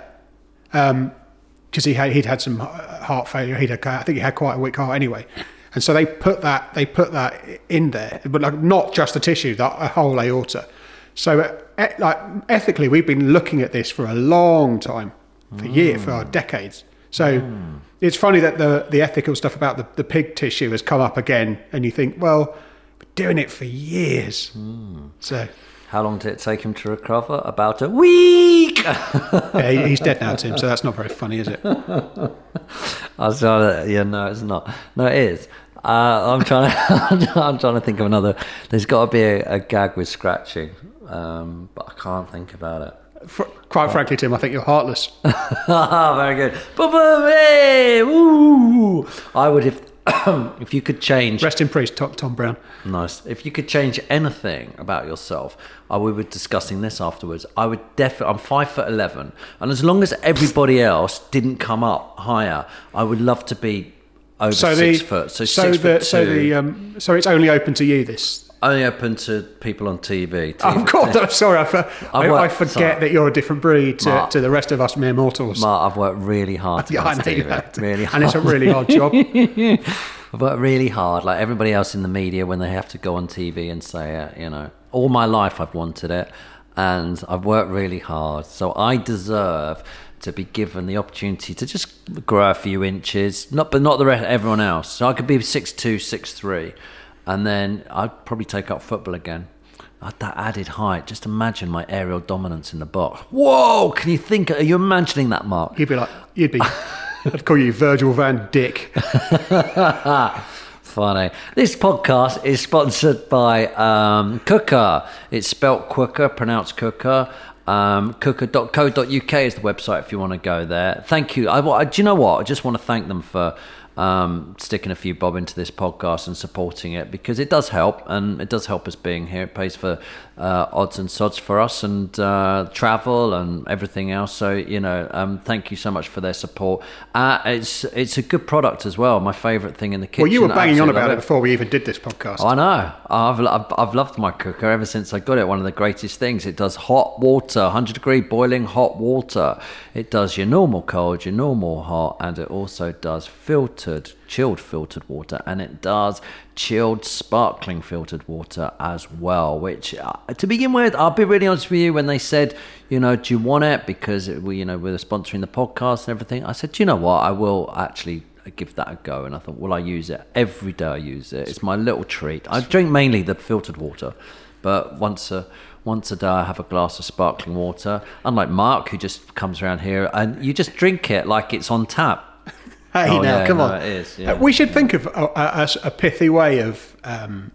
Um, because he had he'd had some heart failure. He'd had, I think he had quite a weak heart anyway, and so they put that they put that in there, but like not just the tissue, that a whole aorta. So, uh, like ethically, we've been looking at this for a long time, for Mm. years, for decades. So mm. it's funny that the the ethical stuff about the, the pig tissue has come up again, and you think, well, we're doing it for years. Mm. So. How long did it take him to recover? About a week. Yeah, he, he's dead now, Tim. So that's not very funny, is it? I was trying to, yeah, no, it's not. No, it is. Uh, I'm trying to, I'm trying to think of another. There's got to be a, a gag with scratching, um, but I can't think about it. For, quite frankly, Tim, I think you're heartless. Very good. Ba-ba, hey, woo. I would if if you could change. Rest in peace, Tom, Tom Brown. Nice. If you could change anything about yourself, I we were discussing this afterwards. I would definitely. I'm five foot eleven, and as long as everybody else didn't come up higher, I would love to be over So six the, foot. So, so six the, foot so two. the, um, so it's only open to you. This. Only open to people on T V. T V. Oh God, I'm sorry. I, for, I, worked- I forget sorry. that you're a different breed to, Mark. to the rest of us mere mortals. Mark, I've worked really hard to yeah, get I on know T V. you have. Really hard. And it's a really hard job. I've worked really hard, like everybody else in the media, when they have to go on T V and say it. You know, all my life I've wanted it, and I've worked really hard. So I deserve to be given the opportunity to just grow a few inches, not but not the rest, everyone else. So I could be six two, six three, and then I'd probably take up football again. At that added height, just imagine my aerial dominance in the box. Whoa! Can you think? Are you imagining that, Mark? You'd be like, you'd be. I'd call you Virgil van Dijk. Funny. This podcast is sponsored by um, Cooker. It's spelt Quooker, pronounced Cooker. Um, cooker dot co dot uk is the website if you want to go there. Thank you. I, I, do you know what? I just want to thank them for um, sticking a few bob into this podcast and supporting it, because it does help, and it does help us being here. It pays for uh, odds and sods for us, and uh, travel and everything else. So, you know, um, thank you so much for their support. Uh, it's it's a good product as well. My favourite thing in the kitchen. Well, you were banging on about it it before we even did this podcast. Oh, I know. I've, I've I've loved my cooker ever since I got it. One of the greatest things. It does hot water, one hundred degree boiling hot water. It does your normal cold, your normal hot, and it also does filtered, chilled filtered water, and it does chilled sparkling filtered water as well, which uh, to begin with, I'll be really honest with you, when they said, you know, do you want it, because we, you know, we're sponsoring the podcast and everything, I said, do you know what, I will actually give that a go. And I thought, well, I use it every day. I use it. It's my little treat. I drink mainly the filtered water, but once a once a day I have a glass of sparkling water, unlike Mark, who just comes around here and you just drink it like it's on tap. Hey, oh, now, yeah, come no, on. It is, yeah. Uh, we should think of a, a, a pithy way of um,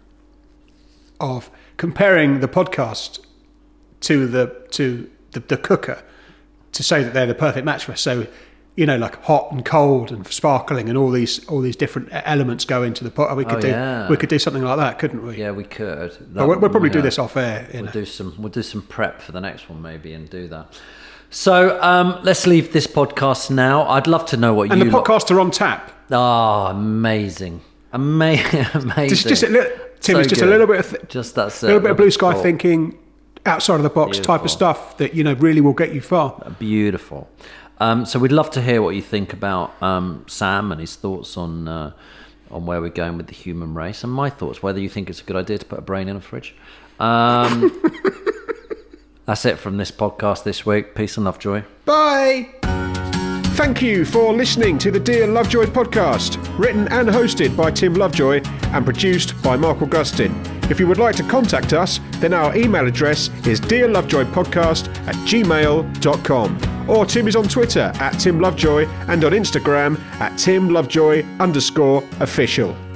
of comparing the podcast to the to the, the cooker, to say that they're the perfect match for us. So, you know, like hot and cold and sparkling and all these all these different elements go into the pot. We could Oh, do yeah. we could do something like that, couldn't we? Yeah, we could. But That- we'll, we'll probably do yeah. this off air. You We'll know. do some. We'll do some prep for the next one, maybe, and do that. So um, let's leave this podcast now. I'd love to know what And you. the podcasts are on tap. Oh, amazing, Ama- amazing! Just, just a little, Tim, So it's just good. a little bit of th- Just that's a little bit of blue sky thought. thinking, outside of the box type Beautiful. of stuff that, you know, really will get you far. Beautiful. Um, so we'd love to hear what you think about um, Sam and his thoughts on uh, on where we're going with the human race, and my thoughts, whether you think it's a good idea to put a brain in a fridge. Um, that's it from this podcast this week. Peace and love, joy. Bye. Thank you for listening to the Dear Lovejoy podcast, written and hosted by Tim Lovejoy and produced by Mark Augustine. If you would like to contact us, then our email address is dearlovejoypodcast at gmail dot com. Or Tim is on Twitter at Tim Lovejoy and on Instagram at Tim Lovejoy underscore official.